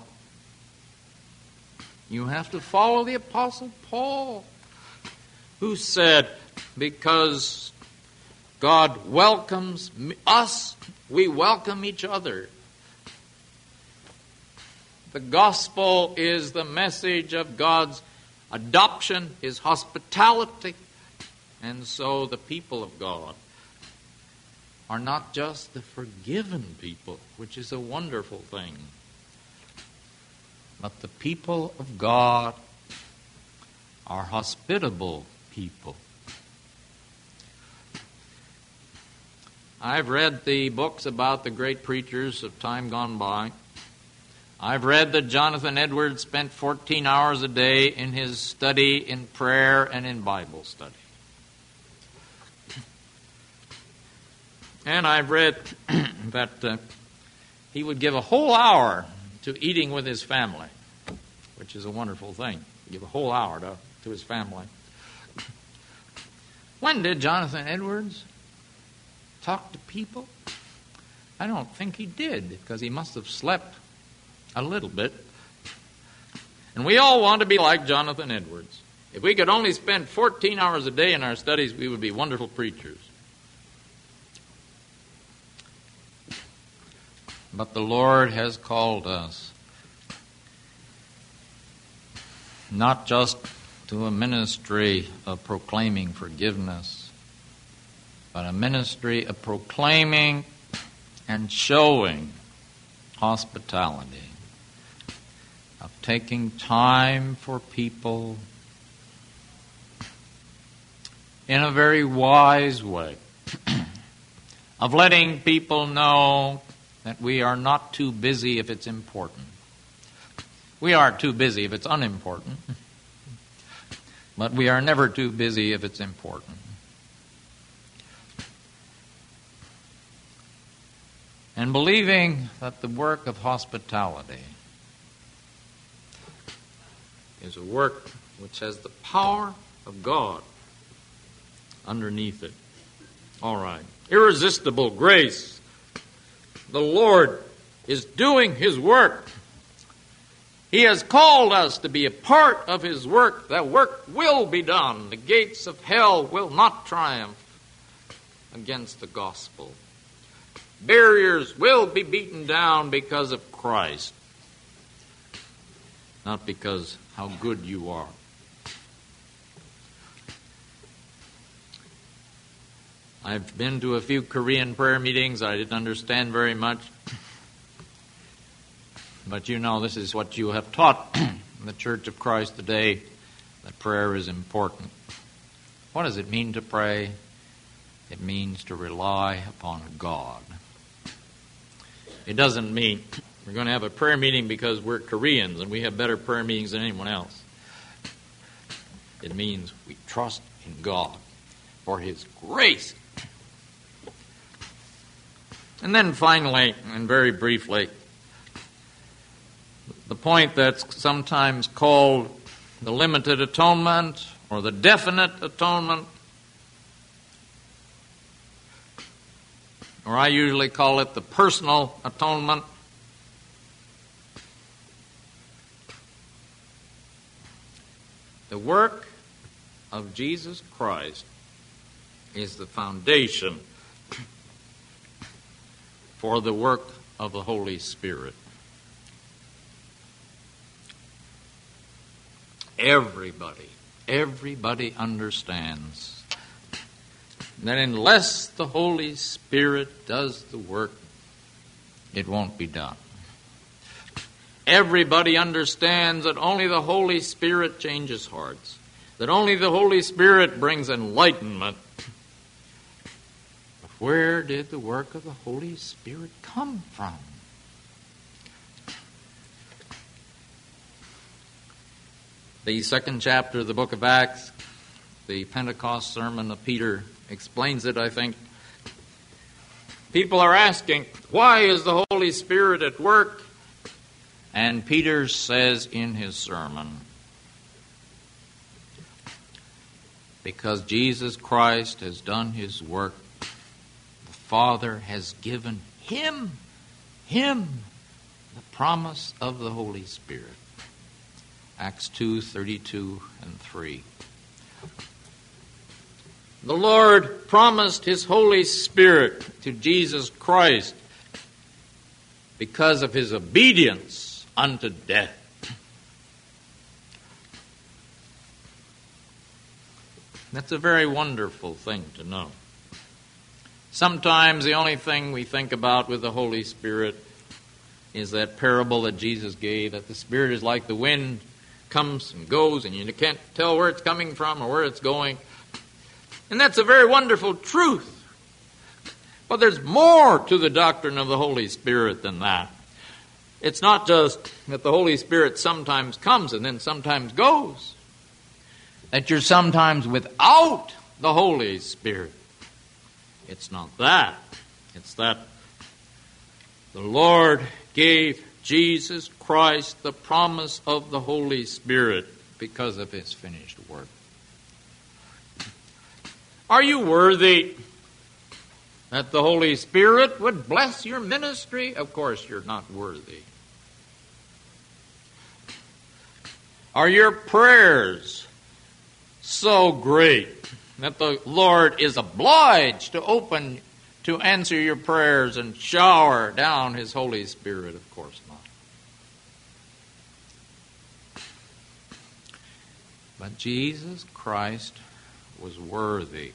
You have to follow the Apostle Paul, who said, because God welcomes us, we welcome each other. The gospel is the message of God's adoption, His hospitality. And so the people of God are not just the forgiven people, which is a wonderful thing, but the people of God are hospitable people. I've read the books about the great preachers of time gone by. I've read that Jonathan Edwards spent fourteen hours a day in his study, in prayer, and in Bible study. And I've read that uh, he would give a whole hour to eating with his family, which is a wonderful thing. Give a whole hour to, to his family. When did Jonathan Edwards talk to people? I don't think he did, because he must have slept a little bit. And we all want to be like Jonathan Edwards. If we could only spend fourteen hours a day in our studies, we would be wonderful preachers. But the Lord has called us not just to a ministry of proclaiming forgiveness, but a ministry of proclaiming and showing hospitality, of taking time for people in a very wise way, of letting people know that we are not too busy if it's important. We are too busy if it's unimportant, but we are never too busy if it's important. And believing that the work of hospitality is a work which has the power of God underneath it. All right. Irresistible grace. The Lord is doing His work. He has called us to be a part of His work. That work will be done. The gates of hell will not triumph against the gospel. Barriers will be beaten down because of Christ, not because how good you are. I've been to a few Korean prayer meetings. I didn't understand very much. But you know, this is what you have taught in the Church of Christ today, that prayer is important. What does it mean to pray? It means to rely upon God. It doesn't mean we're going to have a prayer meeting because we're Koreans and we have better prayer meetings than anyone else. It means we trust in God for His grace. And then finally, and very briefly, the point that's sometimes called the limited atonement or the definite atonement, or I usually call it the personal atonement. The work of Jesus Christ is the foundation for the work of the Holy Spirit. Everybody, everybody understands that unless the Holy Spirit does the work, it won't be done. Everybody understands that only the Holy Spirit changes hearts, that only the Holy Spirit brings enlightenment. But where did the work of the Holy Spirit come from? The second chapter of the book of Acts, the Pentecost sermon of Peter, explains it, I think. People are asking, why is the Holy Spirit at work? And Peter says in his sermon, because Jesus Christ has done his work, the Father has given him, him, the promise of the Holy Spirit. Acts two, thirty-two and three. The Lord promised his Holy Spirit to Jesus Christ because of his obedience unto death. That's a very wonderful thing to know. Sometimes the only thing we think about with the Holy Spirit is that parable that Jesus gave, that the Spirit is like the wind, comes and goes, and you can't tell where it's coming from or where it's going. And that's a very wonderful truth. But there's more to the doctrine of the Holy Spirit than that. It's not just that the Holy Spirit sometimes comes and then sometimes goes. That you're sometimes without the Holy Spirit. It's not that. It's that the Lord gave Jesus Christ the promise of the Holy Spirit because of his finished work. Are you worthy that the Holy Spirit would bless your ministry? Of course you're not worthy. Are your prayers so great that the Lord is obliged to open to answer your prayers and shower down his Holy Spirit? Of course not. But Jesus Christ was worthy.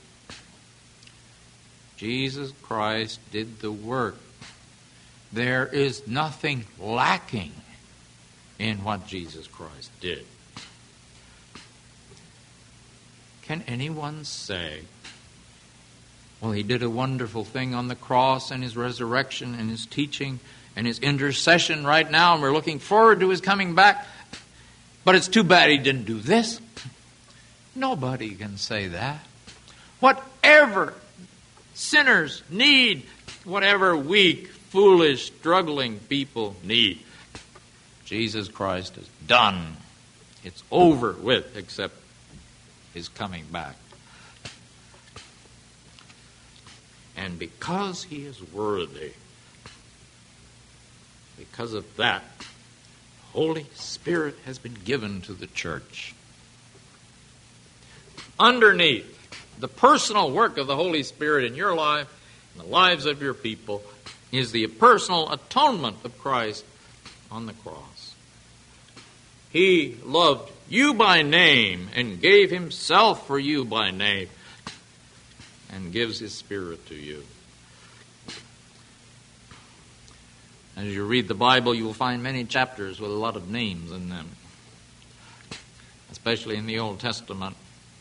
Jesus Christ did the work. There is nothing lacking in what Jesus Christ did. Can anyone say, well, he did a wonderful thing on the cross and his resurrection and his teaching and his intercession right now, and we're looking forward to his coming back, but it's too bad he didn't do this? Nobody can say that. Whatever sinners need, whatever weak, foolish, struggling people need, Jesus Christ has done. It's over with, except his coming back. And because he is worthy, because of that, the Holy Spirit has been given to the church. Underneath the personal work of the Holy Spirit in your life and the lives of your people is the personal atonement of Christ on the cross. He loved you by name and gave himself for you by name and gives his Spirit to you. As you read the Bible, you will find many chapters with a lot of names in them, especially in the Old Testament.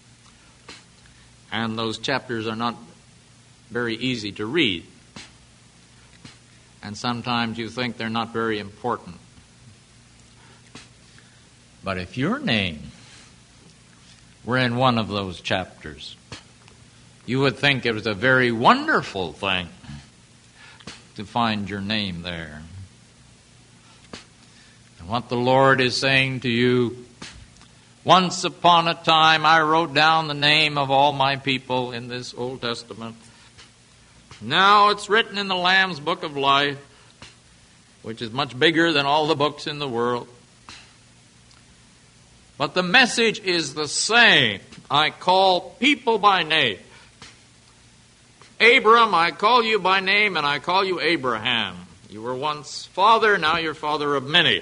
And those chapters are not very easy to read. And sometimes you think they're not very important. But if your name were in one of those chapters, you would think it was a very wonderful thing to find your name there. And what the Lord is saying to you, once upon a time I wrote down the name of all my people in this Old Testament. Now it's written in the Lamb's Book of Life, which is much bigger than all the books in the world. But the message is the same. I call people by name. Abram, I call you by name, and I call you Abraham. You were once father, now you're father of many.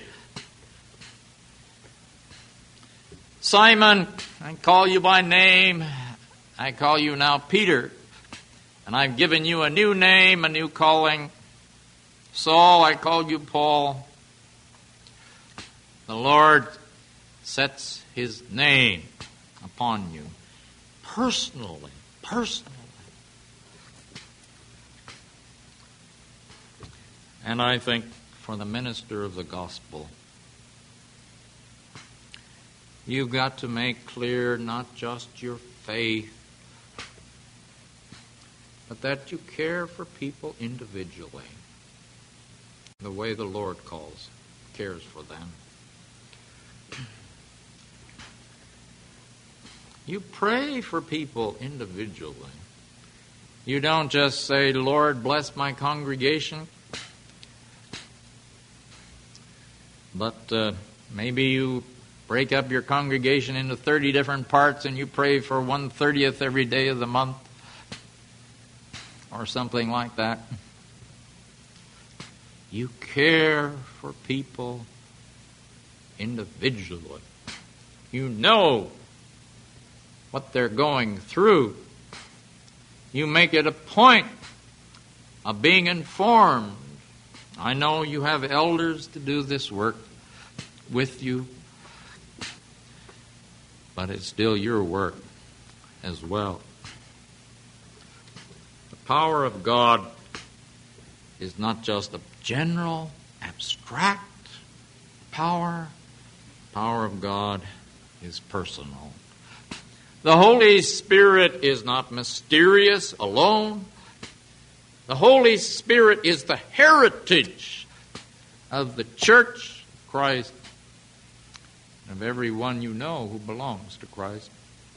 Simon, I call you by name. I call you now Peter. And I've given you a new name, a new calling. Saul, I called you Paul. The Lord sets his name upon you personally, personally. And I think for the minister of the gospel, you've got to make clear not just your faith, but that you care for people individually, the way the Lord calls, cares for them. You pray for people individually. You don't just say, Lord, bless my congregation. But uh, maybe you break up your congregation into thirty different parts and you pray for one thirtieth every day of the month. Or something like that. You care for people individually. You know what they're going through. You make it a point of being informed. I know you have elders to do this work with you, but it's still your work as well. The power of God is not just a general, abstract power. The power of God is personal. The Holy Spirit is not mysterious alone. The Holy Spirit is the heritage of the Church of Christ, of everyone you know who belongs to Christ.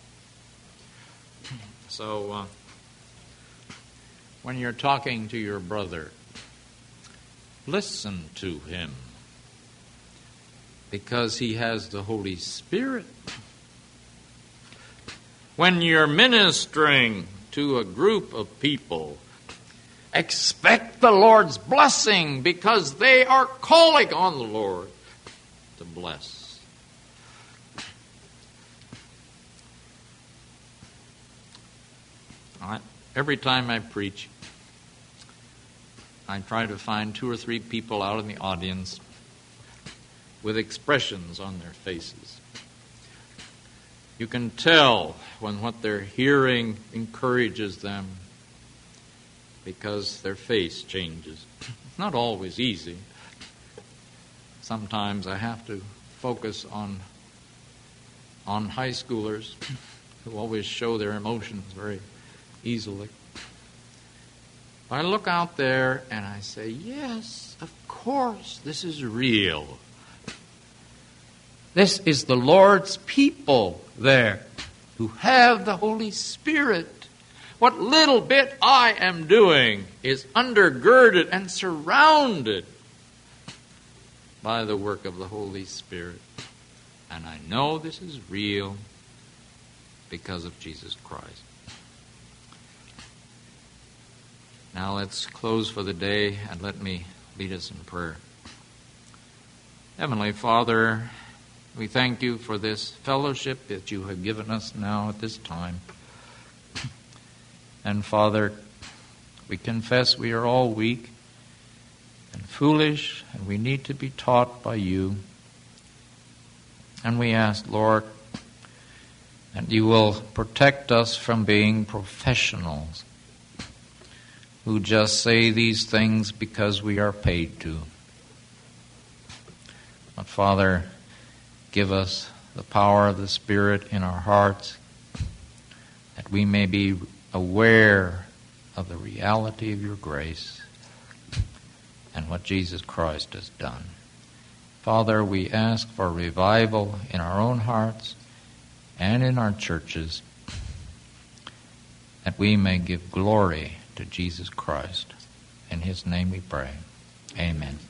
So, uh, when you're talking to your brother, listen to him, because he has the Holy Spirit. When you're ministering to a group of people, expect the Lord's blessing, because they are calling on the Lord to bless. All right. Every time I preach, I try to find two or three people out in the audience with expressions on their faces. You can tell when what they're hearing encourages them, because their face changes. It's not always easy. Sometimes I have to focus on on high schoolers who always show their emotions very easily. I look out there and I say, yes, of course, this is real. This is the Lord's people there who have the Holy Spirit. What little bit I am doing is undergirded and surrounded by the work of the Holy Spirit. And I know this is real because of Jesus Christ. Now let's close for the day and let me lead us in prayer. Heavenly Father, we thank you for this fellowship that you have given us now at this time. And Father, we confess we are all weak and foolish, and we need to be taught by you. And we ask, Lord, that you will protect us from being professionals who just say these things because we are paid to. But Father, give us the power of the Spirit in our hearts, that we may be aware of the reality of your grace and what Jesus Christ has done. Father, we ask for revival in our own hearts and in our churches, that we may give glory to Jesus Christ. In his name we pray. Amen.